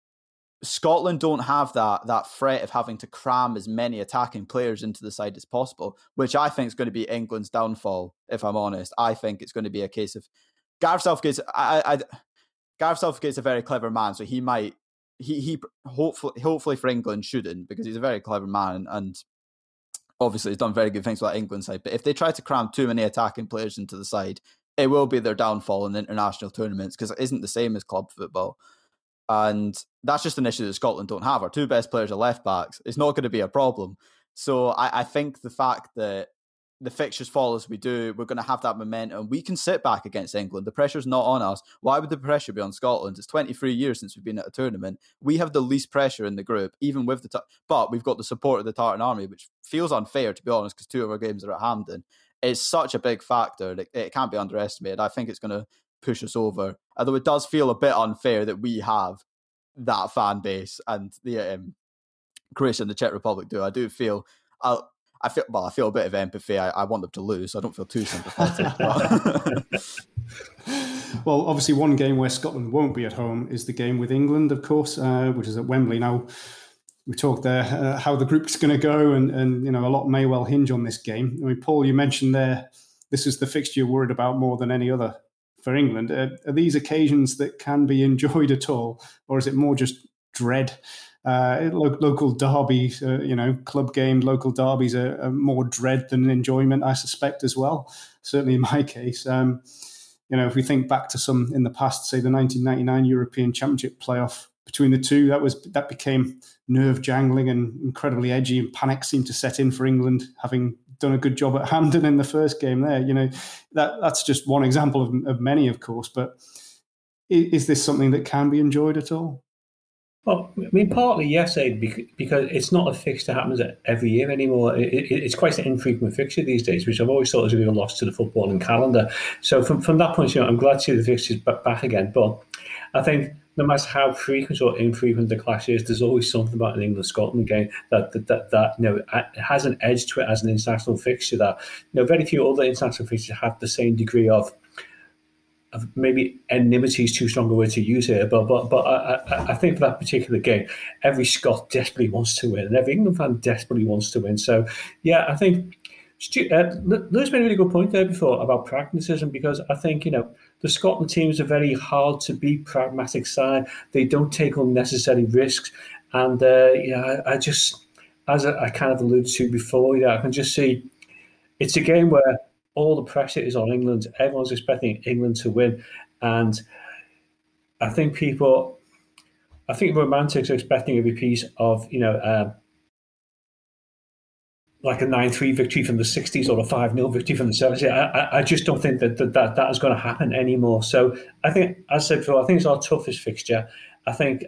Scotland don't have that threat of having to cram as many attacking players into the side as possible, which I think is going to be England's downfall, if I'm honest. I think it's going to be a case of Gareth Southgate's a very clever man, so he might hopefully for England shouldn't, because he's a very clever man and obviously he's done very good things with that England side. But if they try to cram too many attacking players into the side, it will be their downfall in the international tournaments, because it isn't the same as club football. And that's just an issue that Scotland don't have. Our two best players are left backs. It's not going to be a problem. So I think the fact that the fixtures fall as we do, we're going to have that momentum. We can sit back against England. The pressure's not on us. Why would the pressure be on Scotland? It's 23 years since we've been at a tournament. We have the least pressure in the group, even with but we've got the support of the Tartan Army, which feels unfair, to be honest, because two of our games are at Hampden. It's such a big factor. It can't be underestimated. I think it's going to push us over. Although it does feel a bit unfair that we have that fan base and the Croatia and the Czech Republic do. I do feel I feel a bit of empathy. I want them to lose. So I don't feel too sympathetic. Well, obviously, one game where Scotland won't be at home is the game with England, of course, which is at Wembley. Now, we talked there how the group's going to go, and a lot may well hinge on this game. I mean, Paul, you mentioned there this is the fixture you're worried about more than any other for England. Are these occasions that can be enjoyed at all, or is it more just dread? Local derbies, club games, local derbies are more dread than enjoyment, I suspect, as well. Certainly in my case. If we think back to some in the past, say the 1999 European Championship playoff between the two, that became nerve-jangling and incredibly edgy, and panic seemed to set in for England, having done a good job at Hampden in the first game there. That's just one example of many, of course. But is this something that can be enjoyed at all? Well, I mean, partly yes, because it's not a fixture that happens every year anymore. It's quite an infrequent fixture these days, which I've always thought was a real loss to the footballing calendar. So from that point of view, I'm glad to see the fixtures back again. But I think no matter how frequent or infrequent the clash is, there's always something about an England-Scotland game that has an edge to it as an international fixture that very few other international fixtures have the same degree of maybe enmity is too strong a word to use here, but I think for that particular game, every Scot desperately wants to win, and every England fan desperately wants to win. So, yeah, I think Lou's made a really good point there before about pragmatism, because I think the Scotland teams are very hard to be pragmatic side. They don't take unnecessary risks, and I just, as I kind of alluded to before, I can just see it's a game where all the pressure is on England. Everyone's expecting England to win. And I think romantics are expecting a repeat of, like a 9-3 victory from the 60s or a 5-0 victory from the 70s. I just don't think that is going to happen anymore. So I think, as I said before, I think it's our toughest fixture. I think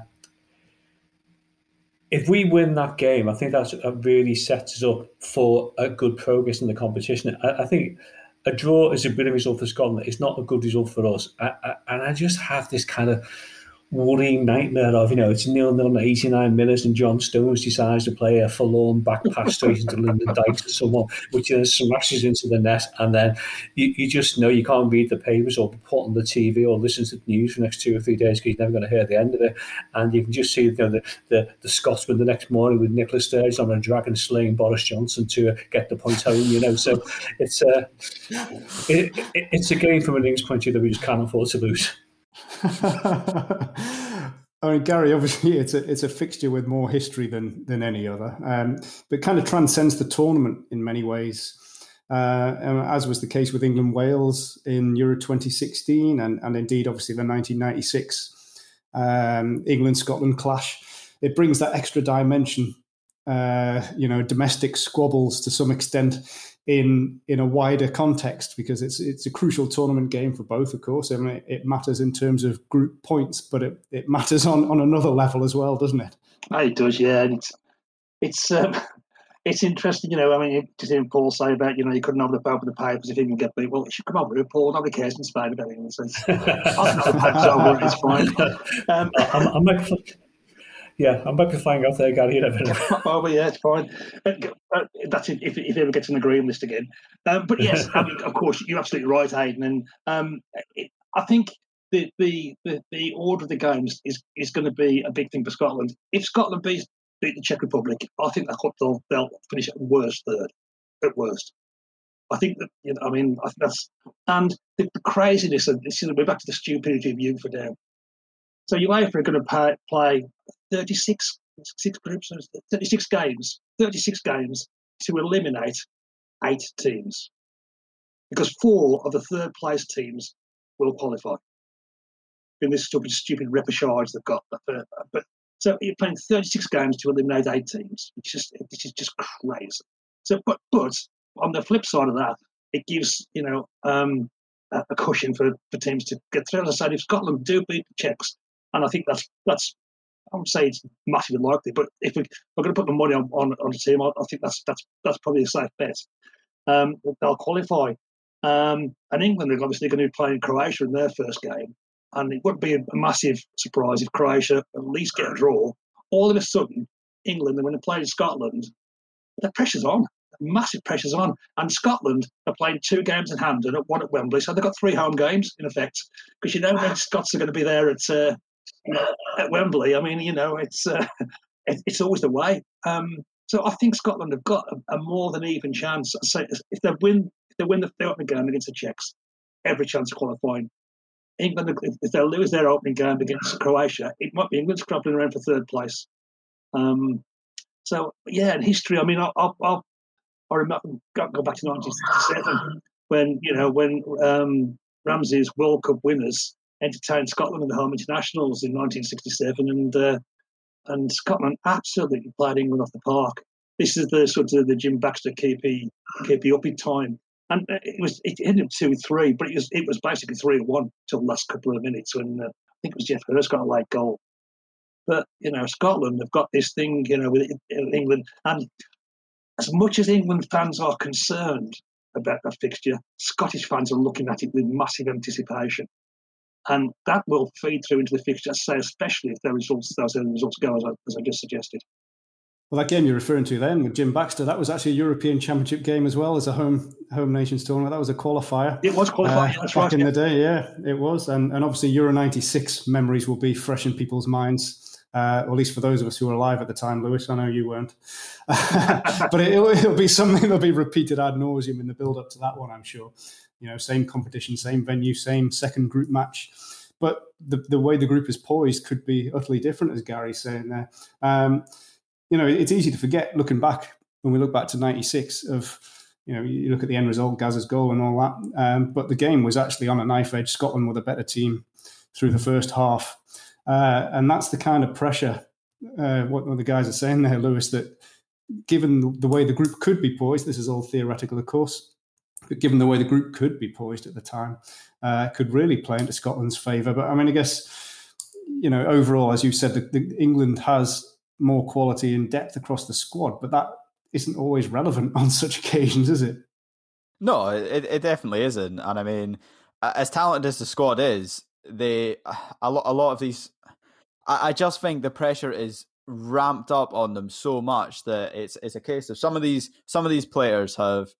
if we win that game, I think that really sets us up for a good progress in the competition. I think a draw is a brilliant result for Scotland. It's not a good result for us. And I just have this kind of worrying nightmare of, it's 0-0 in 89 minutes and John Stones decides to play a forlorn back pass straight into Lyndon Dykes to someone, which then smashes into the net, and then you just know you can't read the papers or put on the TV or listen to the news for the next 2 or 3 days because you're never going to hear the end of it. And you can just see the Scotsman the next morning with Nicola Sturgeon on a dragon slaying Boris Johnson to get the point home, So it's a game from an English point of view that we just can't afford to lose. I mean, Gary, obviously it's a fixture with more history than any other, but kind of transcends the tournament in many ways, as was the case with England-Wales in Euro 2016 and indeed, obviously, the 1996 England-Scotland clash. It brings that extra dimension, domestic squabbles to some extent in a wider context, because it's a crucial tournament game for both, of course. I mean, it matters in terms of group points, but it matters on another level as well, doesn't it? It does, yeah. And it's interesting, I mean, just hearing Paul say about, you couldn't have the vote with the papers if you didn't get beat. Well, it should come over here, Paul. Nobody cares in Spain about England. So I'll know the papers over, it's fine. I'm about to find out there, Gary. Oh, but yeah, it's fine. That's if it ever gets on the green list again. But yes, I mean, of course, you're absolutely right, Hayden. And I think the order of the games is going to be a big thing for Scotland. If Scotland beat the Czech Republic, I think they'll finish at worst third. At worst, I think that I think that's, and the craziness of this. We're back to the stupidity of youth for now. So UEFA are going to play 36 games to eliminate 8 teams, because 4 of the third place teams will qualify in this stupid repechage they've got. But so you're playing 36 games to eliminate 8 teams. This is just crazy. So, but on the flip side of that, it gives a cushion for teams to get through. As I said, if Scotland do beat the Czechs, and I think that's I would say it's massively likely, but if we're going to put the money on the team, I think that's probably a safe bet. They'll qualify, and England are obviously going to be playing Croatia in their first game, and it wouldn't be a massive surprise if Croatia at least get a draw. All of a sudden, England, when they play Scotland, the pressure's on. massive pressures on. And Scotland are playing 2 games in hand and 1 at Wembley, so they've got 3 home games in effect. Because when Scots are going to be there at Wembley, I mean, it's always the way. So I think Scotland have got a more than even chance. So if they win the opening game against the Czechs, every chance of qualifying. England, if they lose their opening game against Croatia, it might be England scrabbling around for 3rd place. So yeah, in history, I mean, I remember go back to 1967 when Ramsey's World Cup winners entertained Scotland in the home internationals in 1967, and Scotland absolutely played England off the park. This is the sort of the Jim Baxter keepy uppy time, and it ended up 2-3, but it was basically 3-1 till the last couple of minutes when I think it was Jeff Hurst got a late goal. But Scotland have got this thing with England, and as much as England fans are concerned about that fixture, Scottish fans are looking at it with massive anticipation. And that will feed through into the fixture, especially if those results go as I just suggested. Well, that game you're referring to then with Jim Baxter, that was actually a European Championship game as well as a home nations tournament. That was a qualifier. It was qualifier, that's right. Back in the day, yeah, it was. And obviously Euro 96 memories will be fresh in people's minds, or at least for those of us who were alive at the time, Lewis. I know you weren't. But it'll be something that'll be repeated ad nauseum in the build-up to that one, I'm sure. Same competition, same venue, same second group match. But the way the group is poised could be utterly different, as Gary's saying there. It's easy to forget, looking back, when we look back to 96, of, you look at the end result, Gazza's goal and all that. But the game was actually on a knife edge. Scotland were the better team through the first half. And that's the kind of pressure, what the guys are saying there, Lewis, that given the way the group could be poised, this is all theoretical, of course, but given the way the group could be poised at the time, could really play into Scotland's favour. But I mean, I guess, overall, as you said, England has more quality and depth across the squad, but that isn't always relevant on such occasions, is it? No, it definitely isn't. And I mean, as talented as the squad is, a lot of these, I just think the pressure is ramped up on them so much that it's a case of some of these players have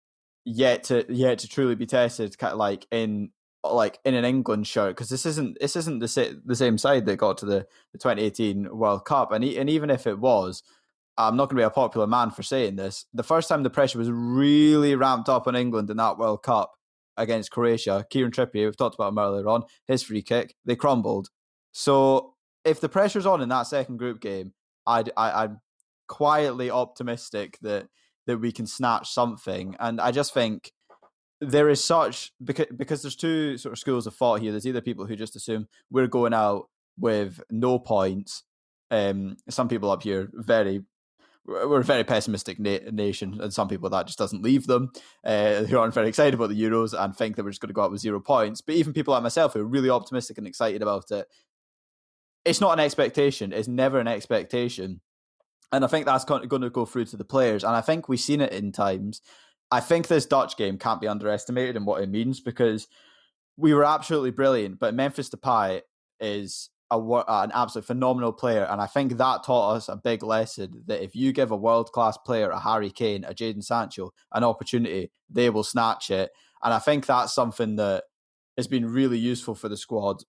yet to truly be tested, kind of like in an England shirt, because this isn't the same side that got to the 2018 World Cup, and even if it was, I'm not going to be a popular man for saying this, the first time the pressure was really ramped up on England in that World Cup against Croatia, Kieran Trippier, we've talked about him earlier on, his free kick, they crumbled. So if the pressure's on in that second group game, I'm quietly optimistic that we can snatch something. And I just think there is such, because there's two sort of schools of thought here. There's either people who just assume we're going out with no points. Some people up here we're a very pessimistic nation, and some people that just doesn't leave them, who aren't very excited about the Euros and think that we're just going to go out with 0 points. But even people like myself who are really optimistic and excited about it, it's not an expectation. It's never an expectation. And I think that's going to go through to the players. And I think we've seen it in times. I think this Dutch game can't be underestimated in what it means, because we were absolutely brilliant, but Memphis Depay is an absolute phenomenal player. And I think that taught us a big lesson, that if you give a world-class player, a Harry Kane, a Jadon Sancho, an opportunity, they will snatch it. And I think that's something that has been really useful for the squad.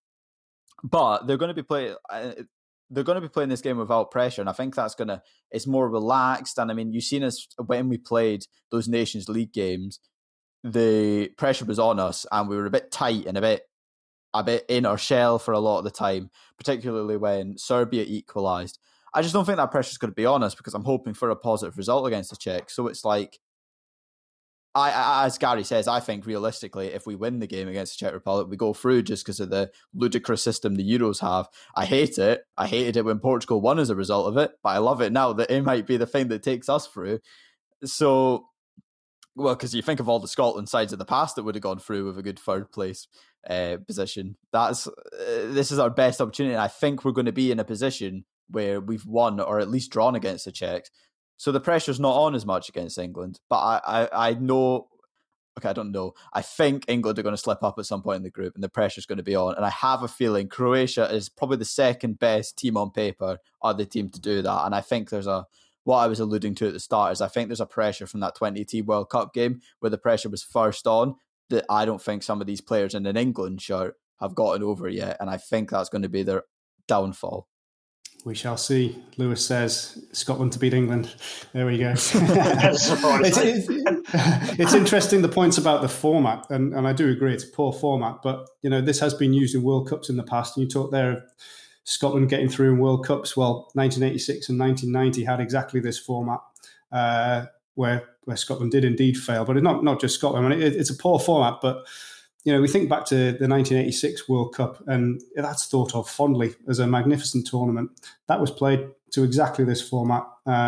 But they're going to be playing this game without pressure, and I think it's more relaxed. And I mean, you've seen us when we played those Nations League games, the pressure was on us, and we were a bit tight and a bit in our shell for a lot of the time, particularly when Serbia equalised. I just don't think that pressure is going to be on us, because I'm hoping for a positive result against the Czechs. So it's like, as Gary says, I think realistically, if we win the game against the Czech Republic, we go through just because of the ludicrous system the Euros have. I hate it. I hated it when Portugal won as a result of it, but I love it now that it might be the thing that takes us through. So, well, because you think of all the Scotland sides of the past that would have gone through with a good third place position. This is our best opportunity, and I think we're going to be in a position where we've won or at least drawn against the Czechs. So the pressure's not on as much against England. But I know, okay, I don't know. I think England are going to slip up at some point in the group, and the pressure's going to be on. And I have a feeling Croatia is probably the second best team on paper, are the team to do that. And I think there's a what I was alluding to at the start is I think there's a pressure from that 2018 World Cup game where the pressure was first on that I don't think some of these players in an England shirt have gotten over yet. And I think that's going to be their downfall. We shall see. Lewis says Scotland to beat England. There we go. It's interesting, the points about the format, and I do agree it's a poor format, but this has been used in World Cups in the past. And you talk there of Scotland getting through in World Cups. Well, 1986 and 1990 had exactly this format where Scotland did indeed fail, but not just Scotland. I mean, it's a poor format, but we think back to the 1986 World Cup, and that's thought of fondly as a magnificent tournament. That was played to exactly this format.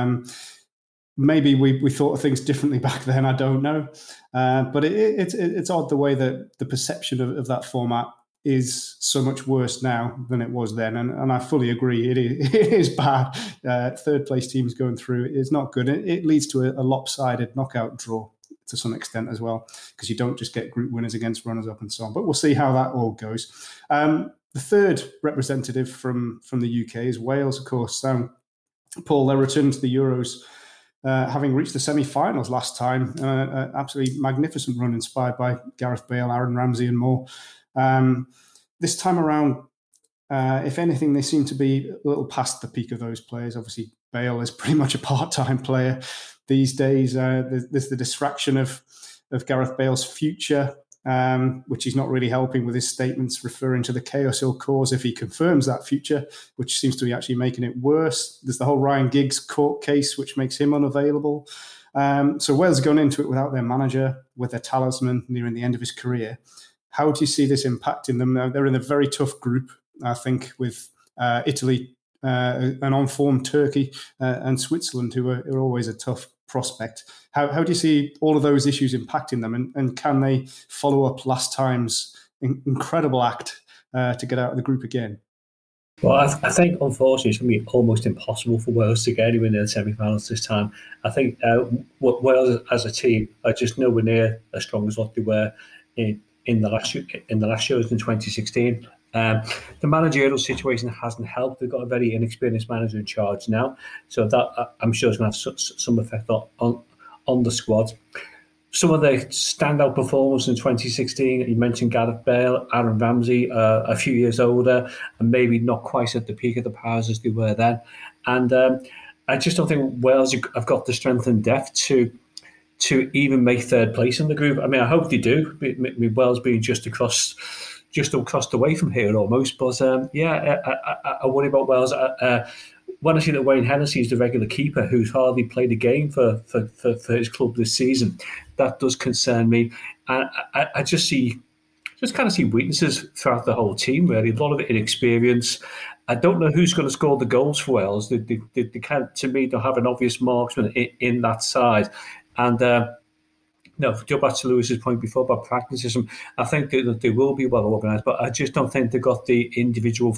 Maybe we thought of things differently back then, I don't know. But it's odd the way that the perception of that format is so much worse now than it was then. And I fully agree, it is bad. Third place teams going through is not good. It leads to a lopsided knockout draw to some extent as well, because you don't just get group winners against runners-up and so on. But we'll see how that all goes. The third representative from the UK is Wales, of course. Paul, their return to the Euros, having reached the semi-finals last time, absolutely magnificent run inspired by Gareth Bale, Aaron Ramsey and more. This time around, if anything, they seem to be a little past the peak of those players. Obviously, Bale is pretty much a part-time player these days. There's the distraction of Gareth Bale's future, which he's not really helping with his statements referring to the chaos he'll cause if he confirms that future, which seems to be actually making it worse. There's the whole Ryan Giggs court case, which makes him unavailable. So Wales are going into it without their manager, with their talisman nearing the end of his career. How do you see this impacting them? They're in a very tough group, I think, with Italy, an on-form Turkey, and Switzerland, who are always a tough prospect. How do you see all of those issues impacting them? And can they follow up last time's incredible act to get out of the group again? Well, I think, unfortunately, it's going to be almost impossible for Wales to get anywhere near the semi-finals this time. I think Wales as a team are just nowhere near as strong as what they were in the last Euros in 2016. The managerial situation hasn't helped. They've got a very inexperienced manager in charge now, so that I'm sure is going to have some effect on the squad. Some of the standout performers in 2016, you mentioned Gareth Bale, Aaron Ramsey, a few years older, and maybe not quite at the peak of the powers as they were then. And I just don't think Wales have got the strength and depth to even make third place in the group. I mean, I hope they do. Wales being just across the way from here almost. But I worry about Wales. When I see that Wayne Hennessy is the regular keeper who's hardly played a game for his club this season, that does concern me. And I just kind of see weaknesses throughout the whole team, really. A lot of inexperience. I don't know who's going to score the goals for Wales. They can't, to me, don't have an obvious marksman in that side. And to go back to Lewis's point before about pragmatism, I think that they will be well organised, but I just don't think they've got the individual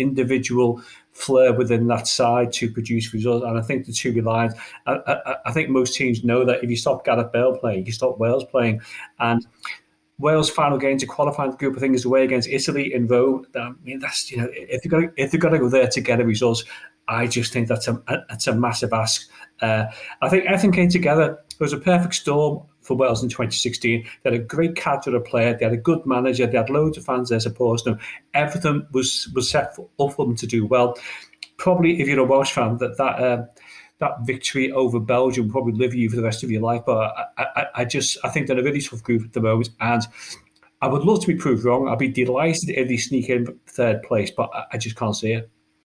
flair within that side to produce results. And I think the two reliance. I think most teams know that if you stop Gareth Bale playing, you stop Wales playing. And Wales' final game to qualify in the group, I think, is away against Italy in Rome. I mean, that's if they're going to go there to get a result, I just think that's a massive ask. I think everything came together. It was a perfect storm for Wales in 2016. They had a great cadre of player. They had a good manager. They had loads of fans there supporting them. Everything was set up for them to do well. Probably, if you're a Welsh fan, that victory over Belgium will probably live with you for the rest of your life. But I think they're a really tough group at the moment, and I would love to be proved wrong. I'd be delighted if they sneak in third place, but I just can't see it.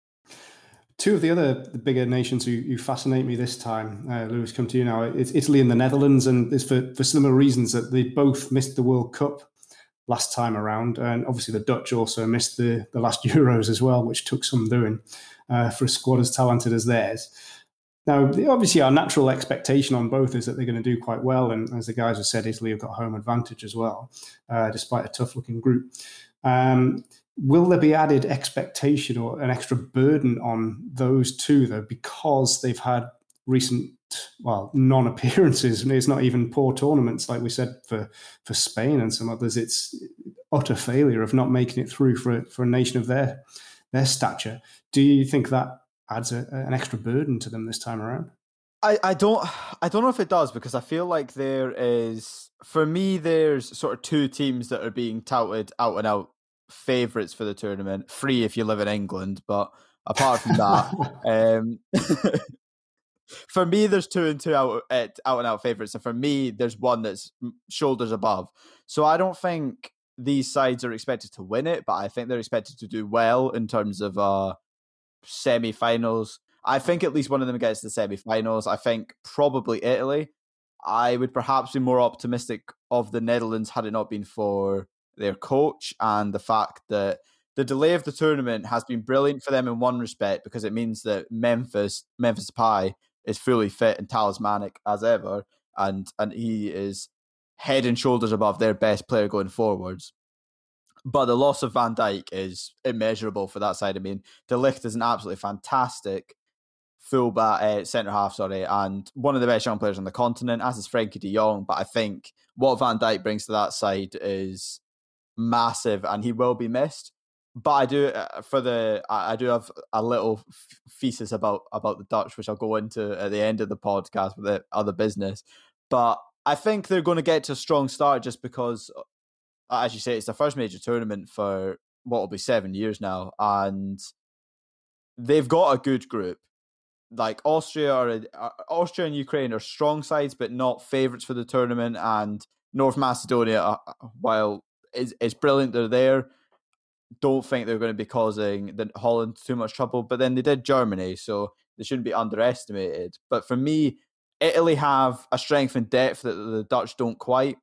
Two of the bigger nations who fascinate me this time, Lewis, come to you now. It's Italy and the Netherlands, and it's for similar reasons that they both missed the World Cup last time around. And obviously the Dutch also missed the last Euros as well, which took some doing for a squad as talented as theirs. Now, obviously our natural expectation on both is that they're going to do quite well. And as the guys have said, Italy have got home advantage as well, despite a tough-looking group. Will there be added expectation or an extra burden on those two, though, because they've had recent, non-appearances? And it's not even poor tournaments, like we said, for Spain and some others. It's utter failure of not making it through for a nation of their stature. Do you think that adds an extra burden to them this time around? I don't know if it does, because I feel like there's sort of two teams that are being touted out and out favourites for the tournament. Three if you live in England, but apart from that, for me there's two and two out and out favourites, and for me there's one that's shoulders above. So I don't think these sides are expected to win it, but I think they're expected to do well in terms of semi-finals. I think at least one of them gets to the semi-finals. I think probably Italy. I would perhaps be more optimistic of the Netherlands had it not been for their coach, and the fact that the delay of the tournament has been brilliant for them in one respect, because it means that Memphis Depay is fully fit and talismanic as ever, and he is head and shoulders above their best player going forwards. But the loss of Van Dijk is immeasurable for that side. I mean, De Ligt is an absolutely fantastic centre-half, and one of the best young players on the continent, as is Frenkie de Jong. But I think what Van Dijk brings to that side is massive, and he will be missed. But I do have a little thesis about the Dutch, which I'll go into at the end of the podcast with the other business. But I think they're going to get to a strong start, just because, as you say, it's the first major tournament for what will be 7 years now, and they've got a good group. Like Austria and Ukraine are strong sides, but not favourites for the tournament. And North Macedonia, while it's brilliant they're there, don't think they're going to be causing Holland too much trouble. But then they did Germany, so they shouldn't be underestimated. But for me, Italy have a strength and depth that the Dutch don't quite,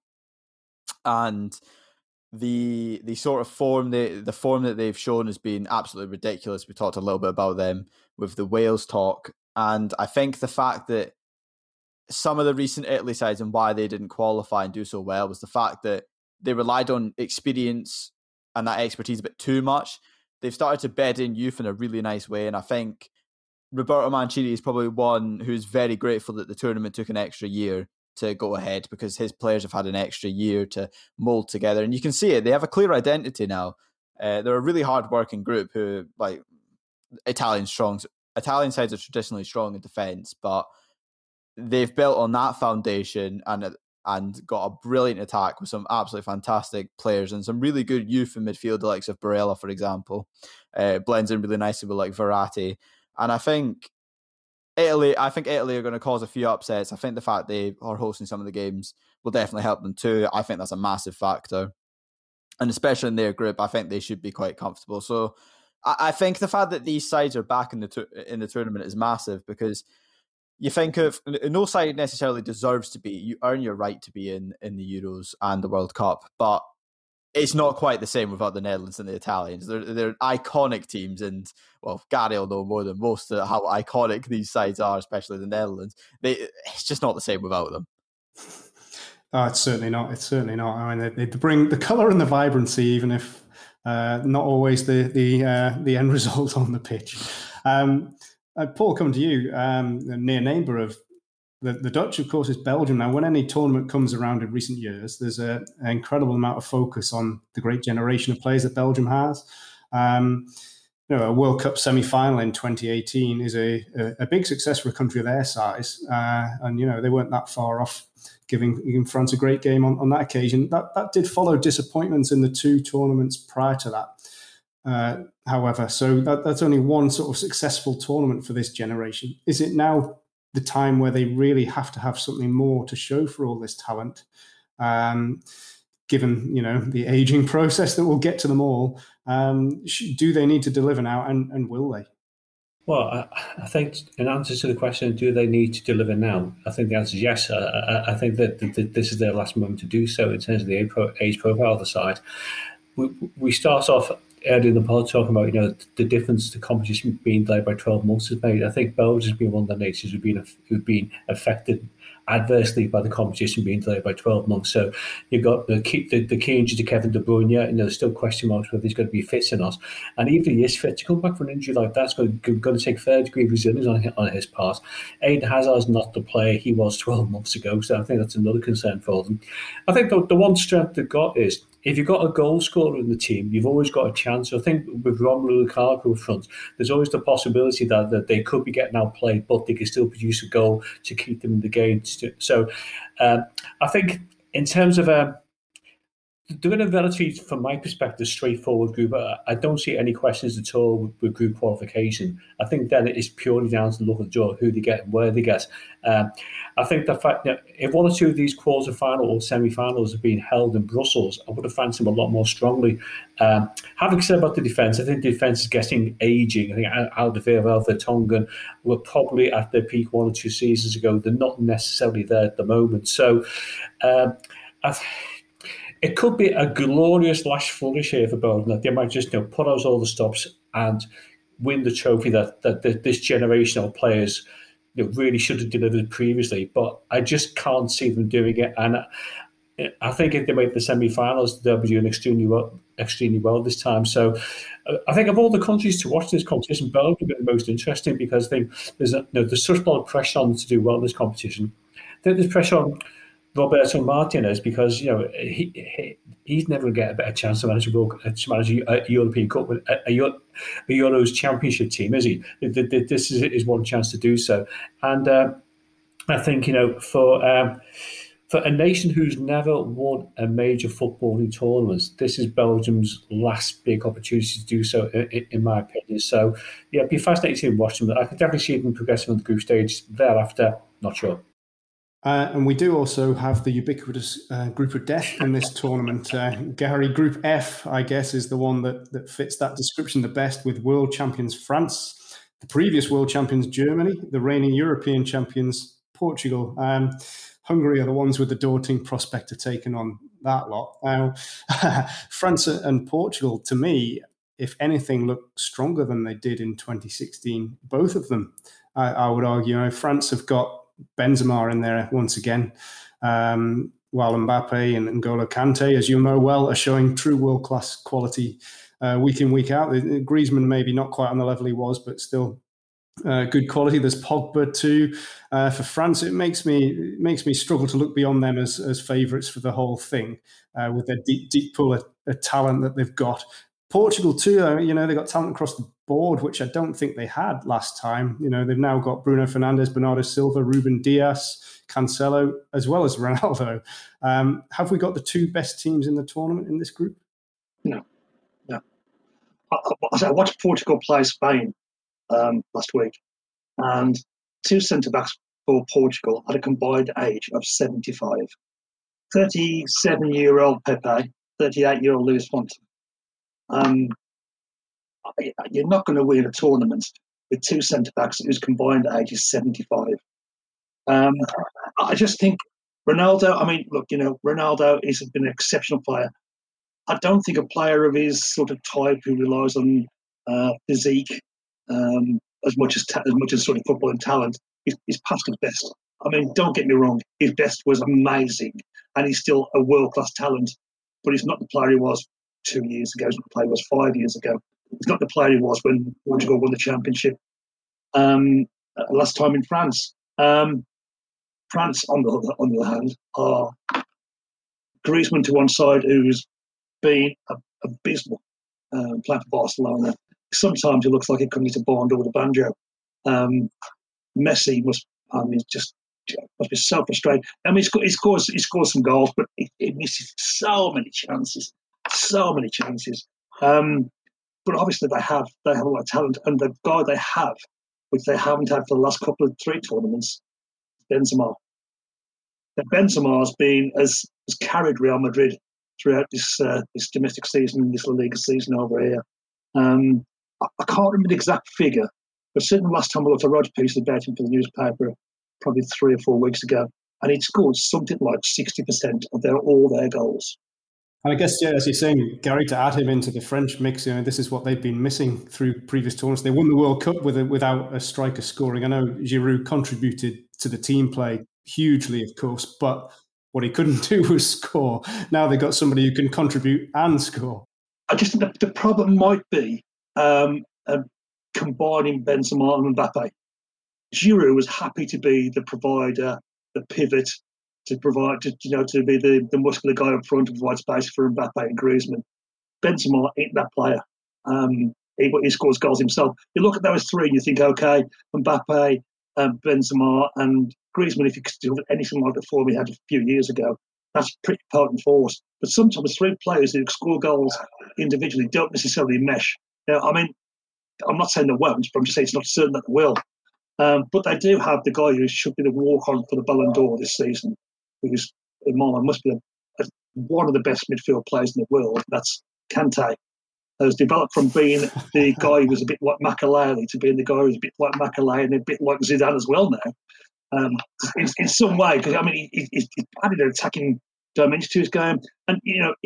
and the sort of form the form that they've shown has been absolutely ridiculous. We talked a little bit about them with the Wales talk, and I think the fact that some of the recent Italy sides and why they didn't qualify and do so well was the fact that they relied on experience and that expertise a bit too much. They've started to bed in youth in a really nice way, and I think Roberto Mancini is probably one who's very grateful that the tournament took an extra year to go ahead, because his players have had an extra year to mould together. And you can see it. They have a clear identity now. They're a really hard-working group who, like, Italian sides are traditionally strong in defence, but they've built on that foundation and got a brilliant attack with some absolutely fantastic players and some really good youth in midfield, the likes of Barella, for example. Blends in really nicely with, like, Verratti. And I think Italy are going to cause a few upsets. I think the fact they are hosting some of the games will definitely help them too. I think that's a massive factor. And especially in their group, I think they should be quite comfortable. So I think the fact that these sides are back in the tournament is massive, because you think of no side necessarily deserves to be. You earn your right to be in the Euros and the World Cup, but it's not quite the same without the Netherlands and the Italians. They're iconic teams, and, well, Gary will know more than most how iconic these sides are, especially the Netherlands. It's just not the same without them. Oh, it's certainly not. It's certainly not. I mean, they bring the colour and the vibrancy, even if not always the end result on the pitch. Paul, coming to you, a near neighbour of the Dutch, of course, is Belgium. Now, when any tournament comes around in recent years, there's an incredible amount of focus on the great generation of players that Belgium has. A World Cup semi-final in 2018 is a big success for a country of their size. And they weren't that far off giving France a great game on that occasion. That did follow disappointments in the two tournaments prior to that. However, so that's only one sort of successful tournament for this generation. Is it now the time where they really have to have something more to show for all this talent, given the aging process that will get to them all? Do they need to deliver now, and will they? Well, I think in answer to the question, do they need to deliver now? I think the answer is yes. I think that this is their last moment to do so in terms of the age profile of the side. We start off earlier in the pod talking about the difference the competition being delayed by 12 months has made. I think Belgium has been one of the nations who've been affected adversely by the competition being delayed by 12 months. So you've got the key injury to Kevin De Bruyne. There's still question marks whether he's going to be fit or not. And even if he is fit, to come back from an injury like that's going to take third degree resilience on his part. Eden Hazard's not the player he was 12 months ago, so I think that's another concern for them. I think the one strength they've got is if you've got a goal scorer in the team, you've always got a chance. I think with Romelu Lukaku up front, there's always the possibility that they could be getting outplayed, but they can still produce a goal to keep them in the game. So I think in terms of doing a relatively, from my perspective, straightforward group, I don't see any questions at all with group qualification. I think then it is purely down to the look of the draw, who they get and where they get. I think the fact that if one or two of these quarter-final or semi-finals have been held in Brussels, I would have fancied them a lot more strongly. Having said about the defence, I think the defence is getting aging. I think Alderweireld, Vertonghen were probably at their peak 1 or 2 seasons ago. They're not necessarily there at the moment. So it could be a glorious last flourish here for Belgium, that they might just put out all the stops and win the trophy that this generation of players really should have delivered previously. But I just can't see them doing it. And I think if they make the semi-finals, they'll be doing extremely well this time. So I think of all the countries to watch this competition, Belgium will be the most interesting, because I think there's such a lot of pressure on them to do well in this competition. I think there's pressure on Roberto Martinez, because he's never going to get a better chance to manage a European Cup with a Euros Championship team, is he? This is his one chance to do so. And I think for a nation who's never won a major footballing tournament, this is Belgium's last big opportunity to do so, in my opinion. So yeah, it'd be fascinating to watch them. I could definitely see them progressing on the group stage. Thereafter, not sure. And we do also have the ubiquitous group of death in this tournament. Gary, Group F, I guess, is the one that fits that description the best, with world champions France, the previous world champions Germany, the reigning European champions Portugal. Hungary are the ones with the daunting prospect of taking on that lot. Now, France and Portugal, to me, if anything, look stronger than they did in 2016. Both of them, I would argue. France have got Benzema in there once again, while Mbappe and N'Golo Kante, as you know well, are showing true world-class quality week in, week out. Griezmann maybe not quite on the level he was, but still good quality. There's Pogba too. For France, it makes me struggle to look beyond them as favourites for the whole thing, with their deep pool of talent that they've got. Portugal too, they got talent across the board, which I don't think they had last time. They've now got Bruno Fernandes, Bernardo Silva, Ruben Dias, Cancelo, as well as Ronaldo. Have we got the two best teams in the tournament in this group? No. I watched Portugal play Spain last week, and two centre-backs for Portugal had a combined age of 75. 37-year-old Pepe, 38-year-old Luis Fonte. You're not going to win a tournament with two centre-backs whose combined age is 75. I just think Ronaldo, Ronaldo has been an exceptional player. I don't think a player of his sort of type, who relies on physique as much as sort of football and talent, is past his best. Don't get me wrong, his best was amazing, and he's still a world-class talent, but he's not the player he was 2 years ago. He's not the player he was 5 years ago. He's not the player he was when Portugal won the championship last time in France. France, on the other hand, are Griezmann to one side, who's been abysmal playing for Barcelona. Sometimes it looks like he couldn't hit a ball under with a banjo. Messi must be so frustrated. He scores some goals, but he misses so many chances. But obviously they have a lot of talent, and the guy they have, which they haven't had for the last couple of 3 tournaments, Benzema. Benzema has carried Real Madrid throughout this domestic season, this La Liga season over here. I can't remember the exact figure, but certainly last time I looked, I wrote a piece about him for the newspaper probably 3 or 4 weeks ago, and he'd scored something like 60% of all their goals. And I guess, as you're saying, Gary, to add him into the French mix, this is what they've been missing through previous tournaments. They won the World Cup without a striker scoring. I know Giroud contributed to the team play hugely, of course, but what he couldn't do was score. Now they've got somebody who can contribute and score. I just think the problem might be combining Benzema and Mbappe. Giroud was happy to be the provider, the pivot, to provide, to be the muscular guy up front to provide space for Mbappe and Griezmann. Benzema ain't that player. He scores goals himself. You look at those three and you think, okay, Mbappe, Benzema, and Griezmann, if you could do anything like the form he had a few years ago, that's a pretty potent force. But sometimes three players who score goals individually don't necessarily mesh. Now, I mean, I'm not saying they won't, but I'm just saying it's not certain that they will. But they do have the guy who should be the walk-on for the Ballon d'Or this season, because in my mind must be one of the best midfield players in the world. That's Kante. Has developed from being the guy who was a bit like Makelele to being the guy who's a bit like Makelele and a bit like Zidane as well now. In some way, because I mean, he's added an attacking dimension to his game, and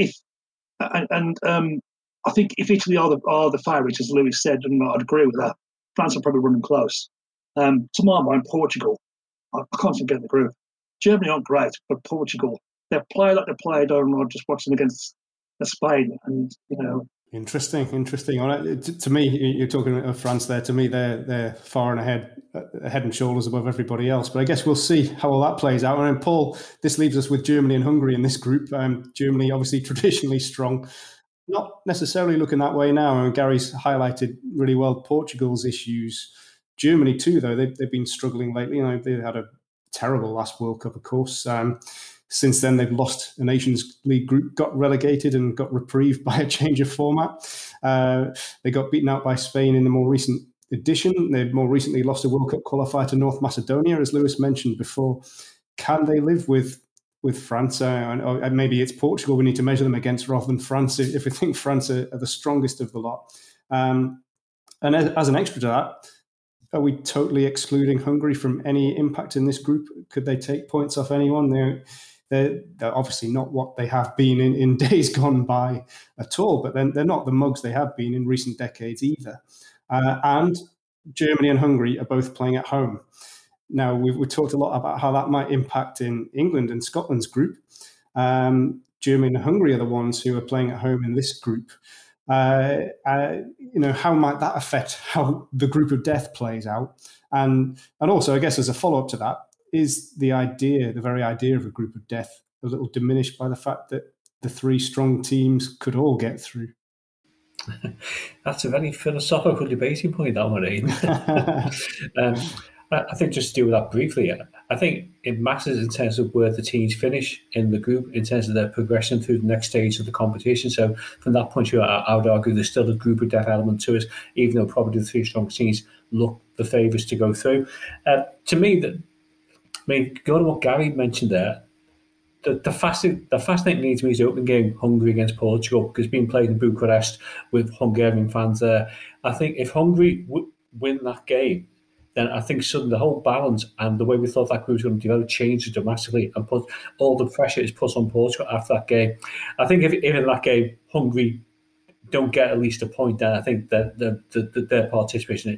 I think if Italy are the favourites, as Lewis said, and I'd agree with that, France are probably running close. To my mind, Portugal, I can't forget the group. Germany aren't great, but Portugal, they play like they played on just watching against Spain, and Interesting. To me, you're talking of France there. To me, they're far and ahead and shoulders above everybody else. But I guess we'll see how all that plays out. And Paul, this leaves us with Germany and Hungary in this group. Germany, obviously, traditionally strong. Not necessarily looking that way now. I mean, Gary's highlighted really well Portugal's issues. Germany too, though, they've been struggling lately. They had a terrible last World Cup, of course. Since then, they've lost a Nations League group, got relegated and got reprieved by a change of format. They got beaten out by Spain in the more recent edition. They've more recently lost a World Cup qualifier to North Macedonia, as Lewis mentioned before. Can they live with France? And maybe it's Portugal we need to measure them against rather than France, if we think France are the strongest of the lot. And as an extra to that, are we totally excluding Hungary from any impact in this group? Could they take points off anyone? They're obviously not what they have been in days gone by at all, but then they're not the mugs they have been in recent decades either. And Germany and Hungary are both playing at home. Now, we've talked a lot about how that might impact in England and Scotland's group. Germany and Hungary are the ones who are playing at home in this group. How might that affect how the group of death plays out? And also, I guess as a follow-up to that, is the very idea of a group of death a little diminished by the fact that the three strong teams could all get through? That's a very philosophical debating point, that one, Ian. I think just to deal with that briefly, I think it matters in terms of where the teams finish in the group, in terms of their progression through the next stage of the competition. So from that point of view, I would argue there's still a group of death element to it, even though probably the three strong teams look the favourites to go through. To me, going to what Gary mentioned there, the fascinating thing to me is the opening game, Hungary against Portugal, because being played in Bucharest with Hungarian fans there. I think if Hungary win that game, then I think suddenly the whole balance and the way we thought that group was going to develop changes dramatically, and put all the pressure is put on Portugal after that game. I think if in that game Hungary don't get at least a point, then I think that their participation,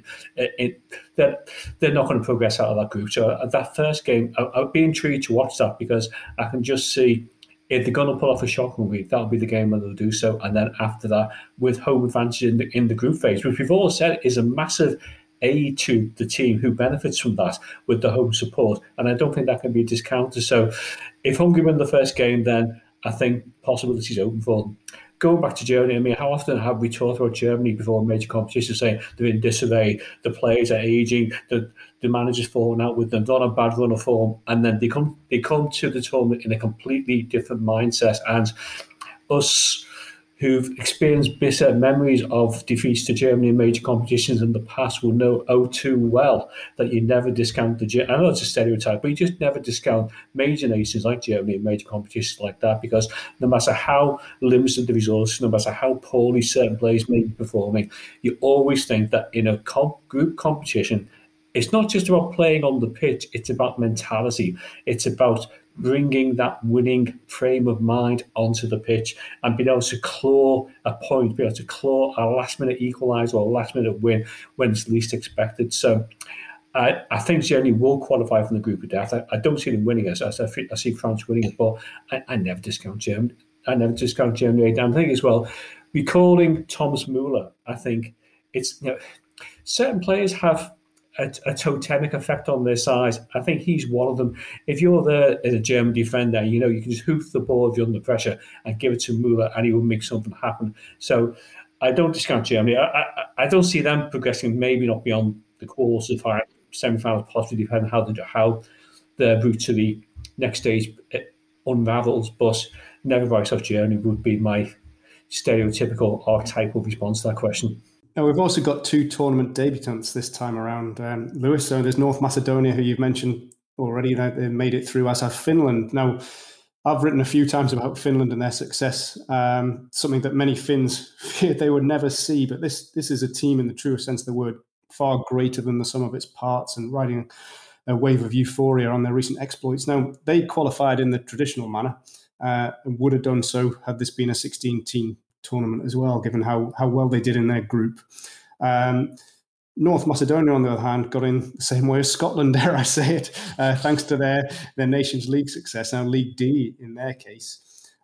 they're not going to progress out of that group. So at that first game, I'd be intrigued to watch that, because I can just see if they're going to pull off a shock Hungary, that'll be the game when they'll do so. And then after that, with home advantage in the group phase, which we've all said is a massive aid to the team who benefits from that with the home support. And I don't think that can be discounted. So if Hungary win the first game, then I think possibilities open for them. Going back to Germany, I mean, how often have we talked about Germany before major competitions, saying they're in disarray, the players are aging, the manager's falling out with them, they're on a bad run of form, and then they come to the tournament in a completely different mindset. And us who've experienced bitter memories of defeats to Germany in major competitions in the past will know oh too well that you never discount I know it's a stereotype, but you just never discount major nations like Germany in major competitions like that, because no matter how limited the resources, no matter how poorly certain players may be performing, you always think that in a group competition, it's not just about playing on the pitch, it's about mentality. It's about bringing that winning frame of mind onto the pitch and being able to claw a point, be able to claw a last-minute equaliser or a last-minute win when it's least expected. So I think Germany will qualify from the group of death. I don't see them winning it. I see France winning it, but I never discount Germany. I think as well, recalling Thomas Müller, I think it's certain players have a totemic effect on their size. I think he's one of them. If you're there as a German defender, you can just hoof the ball if you're under pressure and give it to Müller, and he will make something happen. So I don't discount Germany. I don't see them progressing, maybe not beyond the quarters of semi-finals, possibly depending how the route to the next stage unravels. But never write off Germany would be my stereotypical archetypal response to that question. Now, we've also got 2 tournament debutants this time around, Lewis. So there's North Macedonia, who you've mentioned already, that they made it through, as have Finland. Now, I've written a few times about Finland and their success, something that many Finns feared they would never see. But this is a team, in the truest sense of the word, far greater than the sum of its parts, and riding a wave of euphoria on their recent exploits. Now, they qualified in the traditional manner and would have done so had this been a 16-team tournament as well, given how well they did in their group. North Macedonia, on the other hand, got in the same way as Scotland, dare I say it, thanks to their Nations League success, now League D in their case.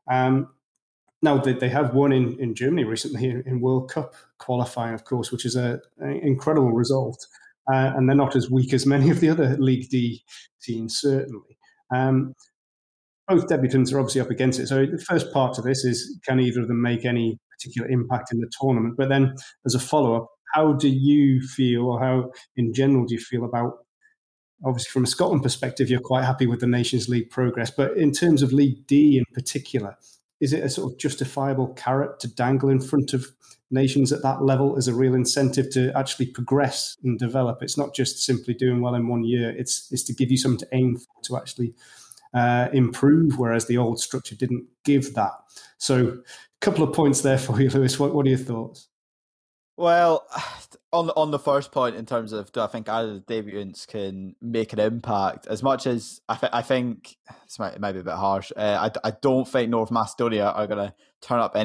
Now, they have won in Germany recently in World Cup qualifying, of course, which is an incredible result. And they're not as weak as many of the other League D teams, certainly. Both debutants are obviously up against it. So the first part of this is, can either of them make any particular impact in the tournament? But then as a follow-up, how do you feel, or how in general do you feel about, obviously from a Scotland perspective, you're quite happy with the Nations League progress, but in terms of League D in particular, is it a sort of justifiable carrot to dangle in front of nations at that level as a real incentive to actually progress and develop? It's not just simply doing well in one year, it's to give you something to aim for, to actually improve, whereas the old structure didn't give that. So a couple of points there for you, Lewis. What are your thoughts? Well, on the first point, in terms of, do I think either the debutants can make an impact? As much as I think this might be a bit harsh, I don't think North Macedonia are going to turn up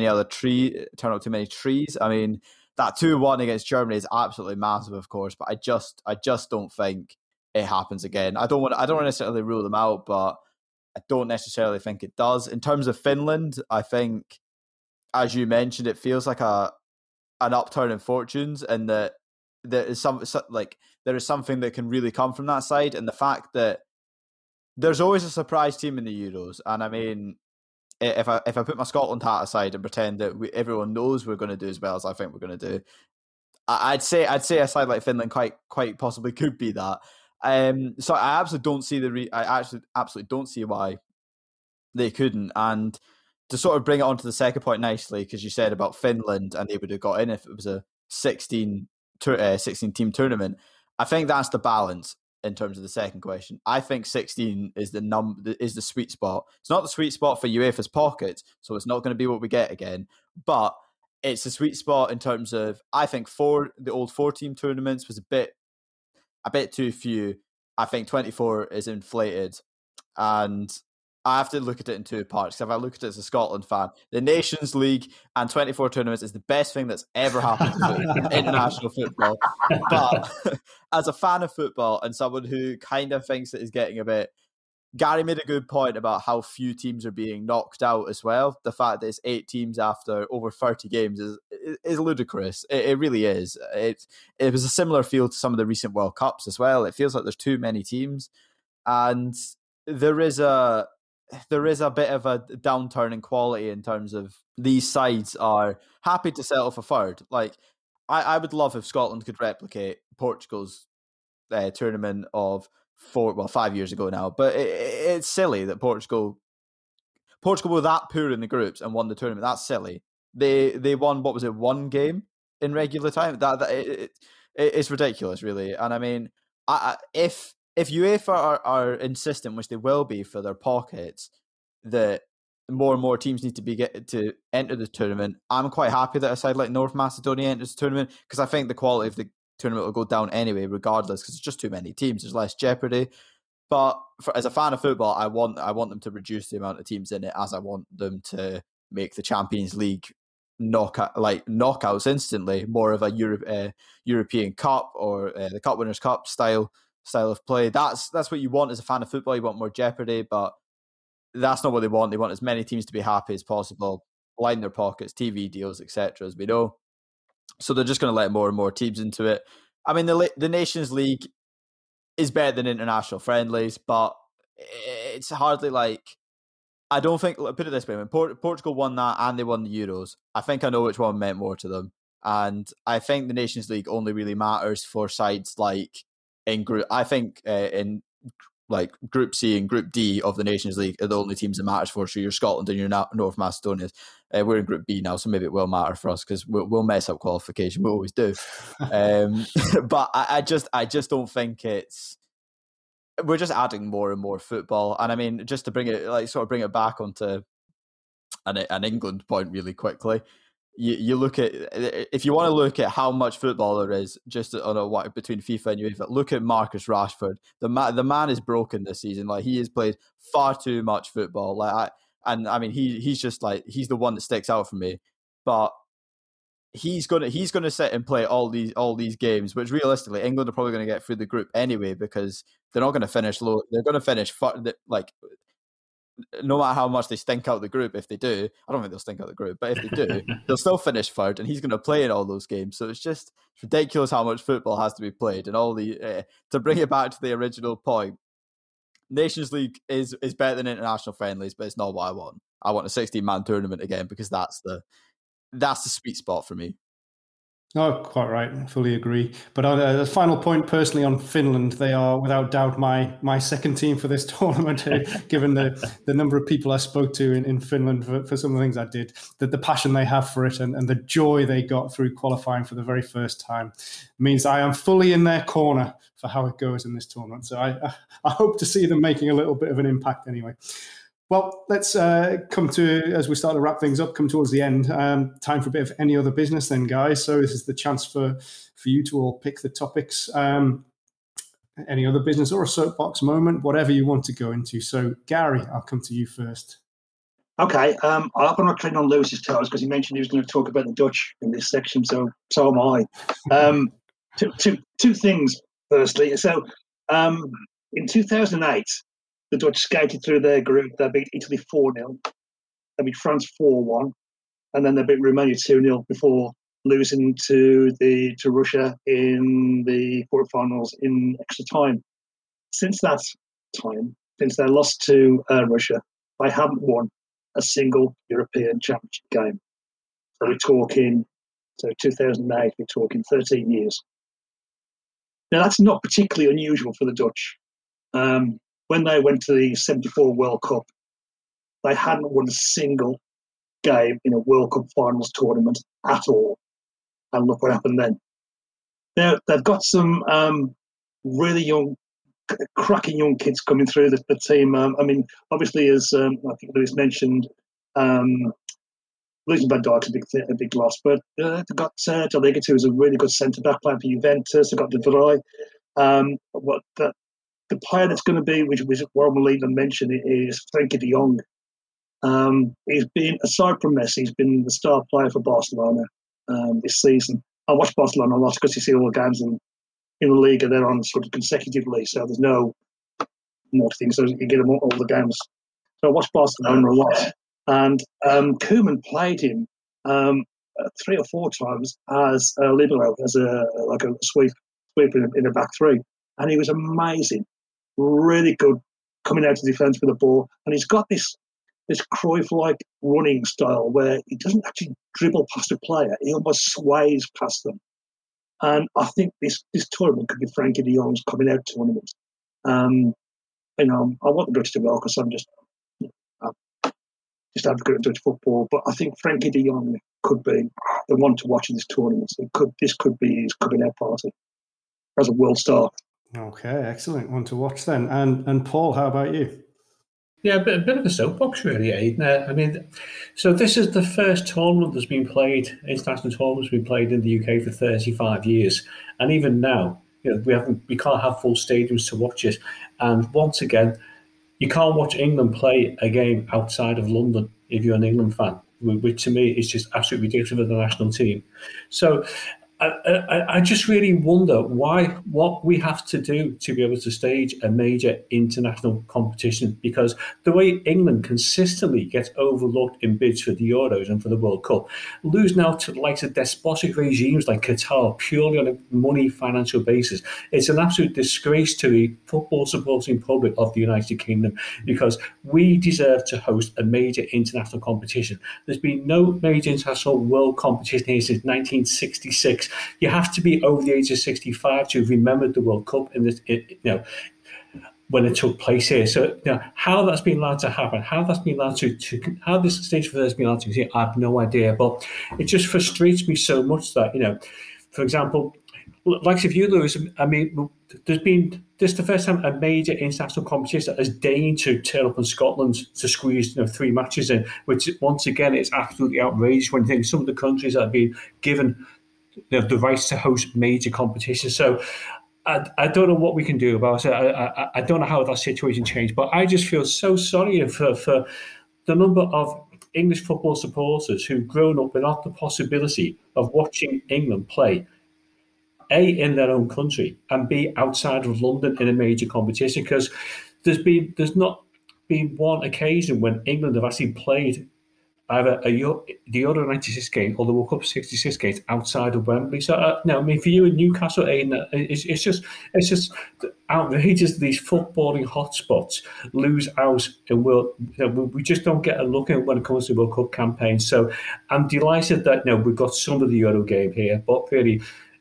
too many trees. I mean, that 2-1 against Germany is absolutely massive, of course, but I just don't think it happens again. I don't want to necessarily rule them out, but I don't necessarily think it does. In terms of Finland, I think, as you mentioned, it feels like an upturn in fortunes, and that there is something that can really come from that side, and the fact that there's always a surprise team in the Euros. And I mean, if I put my Scotland hat aside and pretend that everyone knows we're going to do as well as I think we're going to do, I'd say a side like Finland quite possibly could be that. So I absolutely don't see absolutely don't see why they couldn't. And to sort of bring it on to the second point nicely, because you said about Finland and they would have got in if it was a 16 team tournament, I think that's the balance in terms of the second question. I think 16 is the sweet spot. It's not the sweet spot for UEFA's pockets, so it's not going to be what we get again, but it's a sweet spot in terms of, I think the old 4-team tournaments was a bit too few. I think 24 is inflated, and I have to look at it in 2 parts. If I look at it as a Scotland fan, the Nations League and 24 tournaments is the best thing that's ever happened to international football. But as a fan of football and someone who kind of thinks that is getting a bit, Gary made a good point about how few teams are being knocked out as well. The fact that it's 8 teams after over 30 games is ludicrous. It really is. It was a similar feel to some of the recent World Cups as well. It feels like there's too many teams, and there is a bit of a downturn in quality in terms of these sides are happy to settle for third. Like, I would love if Scotland could replicate Portugal's tournament of 5 years ago now, but it's silly that Portugal were that poor in the groups and won the tournament. That's silly. They won, what was it, 1 game in regular time? It's ridiculous, really. And I mean, if UEFA are insistent, which they will be for their pockets, that more and more teams need to get to enter the tournament, I'm quite happy that a side like North Macedonia enters the tournament, because I think the quality of the tournament will go down anyway, regardless, because it's just too many teams. There's less jeopardy. But as a fan of football, I want them to reduce the amount of teams in it, as I want them to make the Champions League knockouts instantly more of a European Cup or the Cup Winners' Cup style of play. That's what you want as a fan of football. You want more jeopardy, but that's not what they want. They want as many teams to be happy as possible, line their pockets, TV deals, etc., as we know. So they're just going to let more and more teams into it. I mean, the Nations League, is better than international friendlies, but it's hardly like, I don't think, put it this way, when Portugal won that and they won the Euros, I think I know which one meant more to them. And I think the Nations League only really matters for sides like in group. I think in like Group C and Group D of the Nations League are the only teams that matters for. So you're Scotland and you're North Macedonia. We're in Group B now, so maybe it will matter for us because we'll mess up qualification. We always do. But I just don't think it's. We're just adding more and more football, and I mean, just to bring it back onto an England point really quickly. You look at, if you want to look at how much football there is just on between FIFA and UEFA, look at Marcus Rashford. The man is broken this season. Like, he has played far too much football. He's just like, he's the one that sticks out for me. But he's gonna sit and play all these games, which realistically England are probably going to get through the group anyway because they're not going to finish low. They're going to finish no matter how much they stink out the group. If they do, I don't think they'll stink out the group, but if they do, they'll still finish third, and he's going to play in all those games. So it's just ridiculous how much football has to be played. And all the to bring it back to the original point, Nations League is better than international friendlies, but it's not what I want. I want a 16-man tournament again because that's the sweet spot for me. Oh, quite right. I fully agree. But on a final point, personally, on Finland, they are without doubt my second team for this tournament, given the number of people I spoke to in Finland for some of the things I did, the passion they have for it and the joy they got through qualifying for the very first time means I am fully in their corner for how it goes in this tournament. So I hope to see them making a little bit of an impact anyway. Well, let's come to, as we start to wrap things up, come towards the end. Time for a bit of any other business then, guys. So this is the chance for you to all pick the topics. Any other business or a soapbox moment, whatever you want to go into. So, Gary, I'll come to you first. Okay. I hope I'm not treading on Lewis's toes because he mentioned he was going to talk about the Dutch in this section, so am I. Two things, firstly. So, in 2008, the Dutch skated through their group. They beat Italy 4-0. They beat France 4-1. And then they beat Romania 2-0 before losing to Russia in the quarterfinals in extra time. Since that time, since they lost to Russia, they haven't won a single European Championship game. So we're talking, 2008, we're talking 13 years. Now, that's not particularly unusual for the Dutch. When they went to the 74 World Cup, they hadn't won a single game in a World Cup finals tournament at all. And look what happened then. Now, they've got some really young, cracking young kids coming through the team. Obviously, as I think Lewis mentioned, losing Van Dijk's a big loss, but they've got De Ligt, who's a really good centre-back playing for Juventus. They've got De Vrij. The player that's going to be, which Warren Leland mentioned, is Frenkie de Jong. He's been, aside from Messi, he's been the star player for Barcelona this season. I watch Barcelona a lot because you see all the games in the league and they're on sort of consecutively, so there's no more things, so you get them all the games. So I watch Barcelona a lot. And Koeman played him 3 or 4 times as a libero, as a sweep in a back three. And he was amazing. Really good coming out to defence with the ball. And he's got this Cruyff-like running style where he doesn't actually dribble past a player. He almost sways past them. And I think this tournament could be Frenkie de Jong's coming out tournament. I want the Dutch to well because I'm just advocate of Dutch football. But I think Frenkie de Jong could be the one to watch in this tournament. This could be his coming out party as a world star. Okay, excellent. One to watch then. And Paul, how about you? Yeah, a bit of a soapbox really, Aidan. So this is the first tournament that's been played, international tournament that's been played in the UK for 35 years. And even now, we can't have full stadiums to watch it. And once again, you can't watch England play a game outside of London if you're an England fan, which to me is just absolutely ridiculous for the national team. So I just really wonder what we have to do to be able to stage a major international competition, because the way England consistently gets overlooked in bids for the Euros and for the World Cup, lose now to the likes of despotic regimes like Qatar purely on a money financial basis. It's an absolute disgrace to the football supporting public of the United Kingdom, because we deserve to host a major international competition. There's been no major international world competition here since 1966. You have to be over the age of 65 to remember the World Cup in this, when it took place here. So, how that's been allowed to happen, how that's been allowed to how this stage for has been allowed to see, I have no idea. But it just frustrates me so much that, for example, like if you lose, I mean, this is the first time a major international competition has deigned to turn up in Scotland to squeeze 3 matches in, which once again is absolutely outrageous when you think some of the countries that have been given the rights to host major competitions. So I don't know what we can do about it. I don't know how that situation changed, but I just feel so sorry for the number of English football supporters who've grown up without the possibility of watching England play, A, in their own country, and B, outside of London in a major competition, because there's not been one occasion when England have actually played either the Euro 96 game or the World Cup 66 games outside of Wembley. So, I mean, for you in Newcastle, Aidan, it's just outrageous. These footballing hotspots lose out in world. We just don't get a look at when it comes to World Cup campaigns. So, I'm delighted that we've got some of the Euro game here, but really,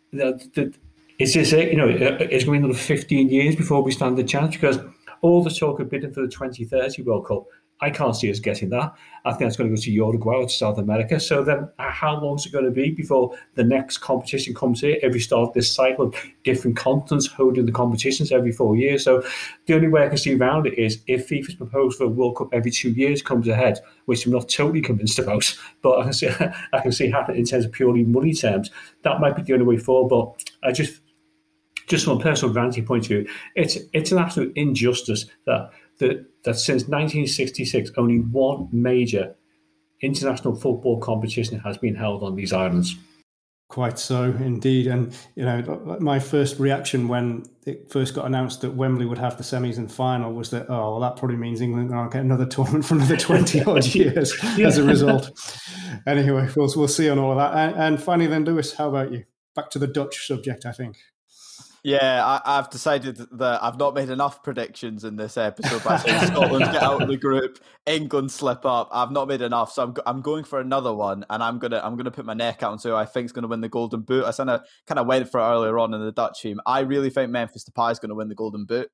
is this it? It's going to be another 15 years before we stand a chance, because all the talk of bidding for the 2030 World Cup, I can't see us getting that. I think it's going to go to Uruguay or to South America. So then how long is it going to be before the next competition comes here? Every start of this cycle of different continents holding the competitions every 4 years. So the only way I can see around it is if FIFA's proposal for a World Cup every 2 years comes ahead, which I'm not totally convinced about, but I can see happen in terms of purely money terms. That might be the only way forward. But I just from a personal vantage point of view, it's an absolute injustice that since 1966, only one major international football competition has been held on these islands. Quite so, indeed. And, my first reaction when it first got announced that Wembley would have the semis and final was that, that probably means England aren't getting another tournament for another 20-odd years as a result. Anyway, we'll see on all of that. And finally then, Lewis, how about you? Back to the Dutch subject, I think. Yeah, I've decided that I've not made enough predictions in this episode by saying Scotland get out of the group, England slip up. I've not made enough, so I'm going for another one, and I'm gonna put my neck out and say I think is going to win the Golden Boot. I kind of went for it earlier on in the Dutch team. I really think Memphis Depay is going to win the Golden Boot.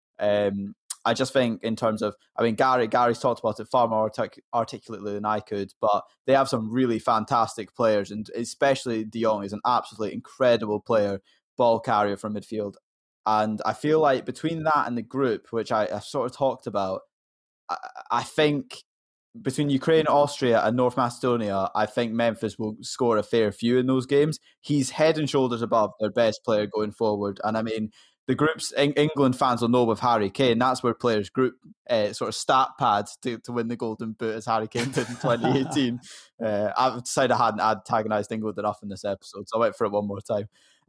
I just think in terms of, Gary's talked about it far more articulately than I could, but they have some really fantastic players, and especially De Jong is an absolutely incredible player. Ball carrier from midfield. And I feel like between that and the group, which I've sort of talked about, I think between Ukraine, Austria and North Macedonia, I think Memphis will score a fair few in those games. He's head and shoulders above their best player going forward. And I mean, the groups, England fans will know with Harry Kane, that's where players group sort of stat pads to win the Golden Boot, as Harry Kane did in 2018. I've decided I hadn't antagonised England enough in this episode, so I went for it one more time.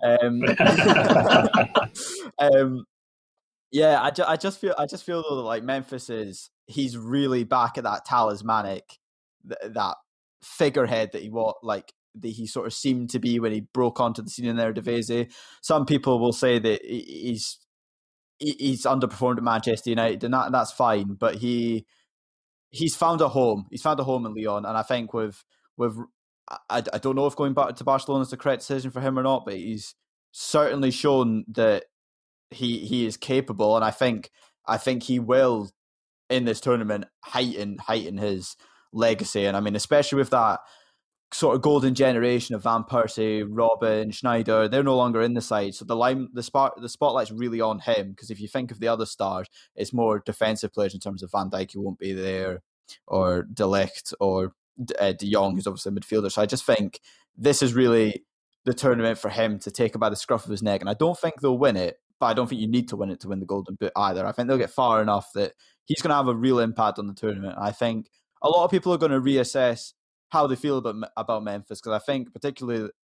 Yeah, I just feel though that like Memphis he's really back at that talismanic, that figurehead that he sort of seemed to be when he broke onto the scene in Eredivisie. Some people will say that he's underperformed at Manchester United, and that's fine, but he's found a home. He's found a home in Lyon, and I think with I don't know if going back to Barcelona is the correct decision for him or not, but he's certainly shown that he is capable, and I think he will in this tournament heighten his legacy. And I mean, especially with that sort of golden generation of Van Persie, Robben, Schneider, they're no longer in the side, so the spotlight's really on him, because if you think of the other stars, it's more defensive players in terms of Van Dijk, who won't be there, or De Ligt, or De Jong, who's obviously a midfielder. So I just think this is really the tournament for him to take it by the scruff of his neck. And I don't think they'll win it, but I don't think you need to win it to win the Golden Boot either. I think they'll get far enough that he's going to have a real impact on the tournament. And I think a lot of people are going to reassess how they feel about Memphis, because I think particularly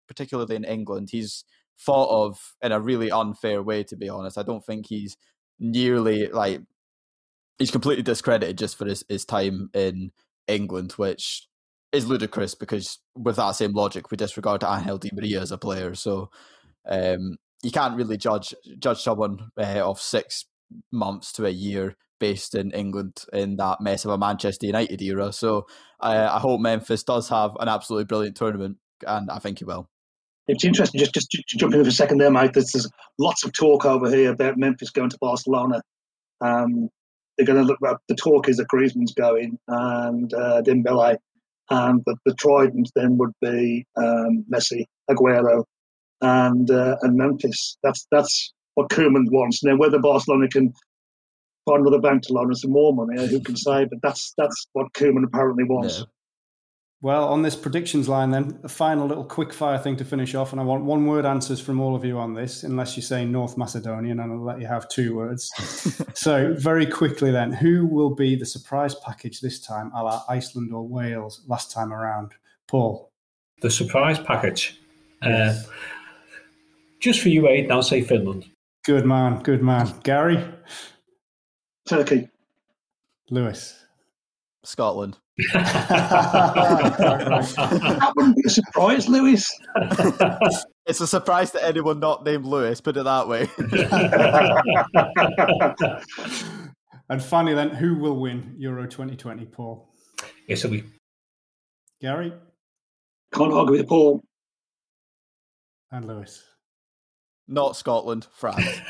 particularly in England, he's thought of in a really unfair way, to be honest. I don't think he's nearly he's completely discredited just for his time in England, which is ludicrous because with that same logic, we disregard Angel Di Maria as a player. So you can't really judge someone of 6 months to a year based in England in that mess of a Manchester United era. So I hope Memphis does have an absolutely brilliant tournament, and I think he will. It's interesting, just to jump in for a second there, mate. There's lots of talk over here about Memphis going to Barcelona. They're going to look at the talk is that Griezmann's going and Dembele, and the trident then would be Messi, Aguero, and Memphis. That's what Koeman wants. Now, whether Barcelona can find another bank to loan us some more money, who can say? But that's what Koeman apparently wants. Yeah. Well, on this predictions line then, a final little quick-fire thing to finish off, and I want one-word answers from all of you on this, unless you say North Macedonian, and I'll let you have 2 words. So, very quickly then, who will be the surprise package this time, a la Iceland or Wales last time around? Paul? The surprise package? Yes. Just for you, Aidan, I'll say Finland. Good man. Gary? Turkey. Lewis? Scotland. That wouldn't be a surprise, Lewis. It's a surprise to anyone not named Lewis, put it that way. And finally then, who will win Euro 2020, Paul? Italy. Gary? Can't argue with Paul. And Lewis? Not Scotland, France.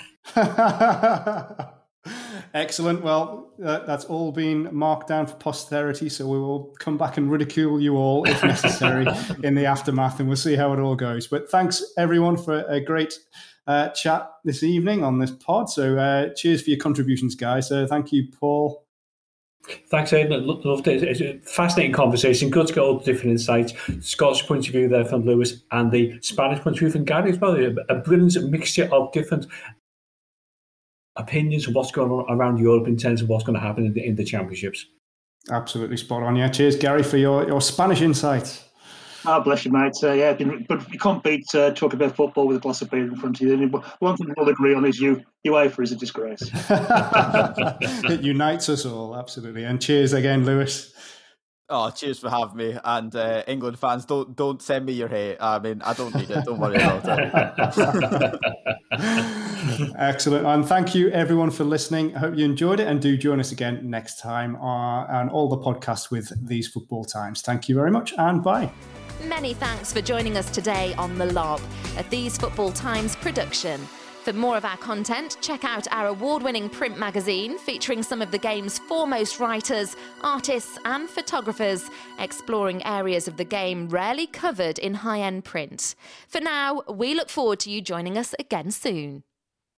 Excellent. Well, that's all been marked down for posterity, so we will come back and ridicule you all if necessary in the aftermath, and we'll see how it all goes. But thanks, everyone, for a great chat this evening on this pod. So cheers for your contributions, guys. Thank you, Paul. Thanks, Aidan. Loved it. It's a fascinating conversation. Good to get all the different insights. Scottish point of view there from Lewis and the Spanish point of view from Gary as well. A brilliant mixture of different opinions of what's going on around Europe in terms of what's going to happen in the championships. Absolutely spot on. Yeah, cheers, Gary, for your Spanish insights. Oh, bless you, mate. But you can't beat talking about football with a glass of beer in front of you. One thing we'll agree on is UEFA is a disgrace. It unites us all, absolutely. And cheers again, Lewis. Oh, cheers for having me. And England fans, don't send me your hate. I mean, I don't need it. Don't worry about it. Excellent. And thank you, everyone, for listening. I hope you enjoyed it, and do join us again next time on all the podcasts with These Football Times. Thank you very much, and bye. Many thanks for joining us today on The Lob, a These Football Times production. For more of our content, check out our award-winning print magazine featuring some of the game's foremost writers, artists and photographers, exploring areas of the game rarely covered in high-end print. For now, we look forward to you joining us again soon.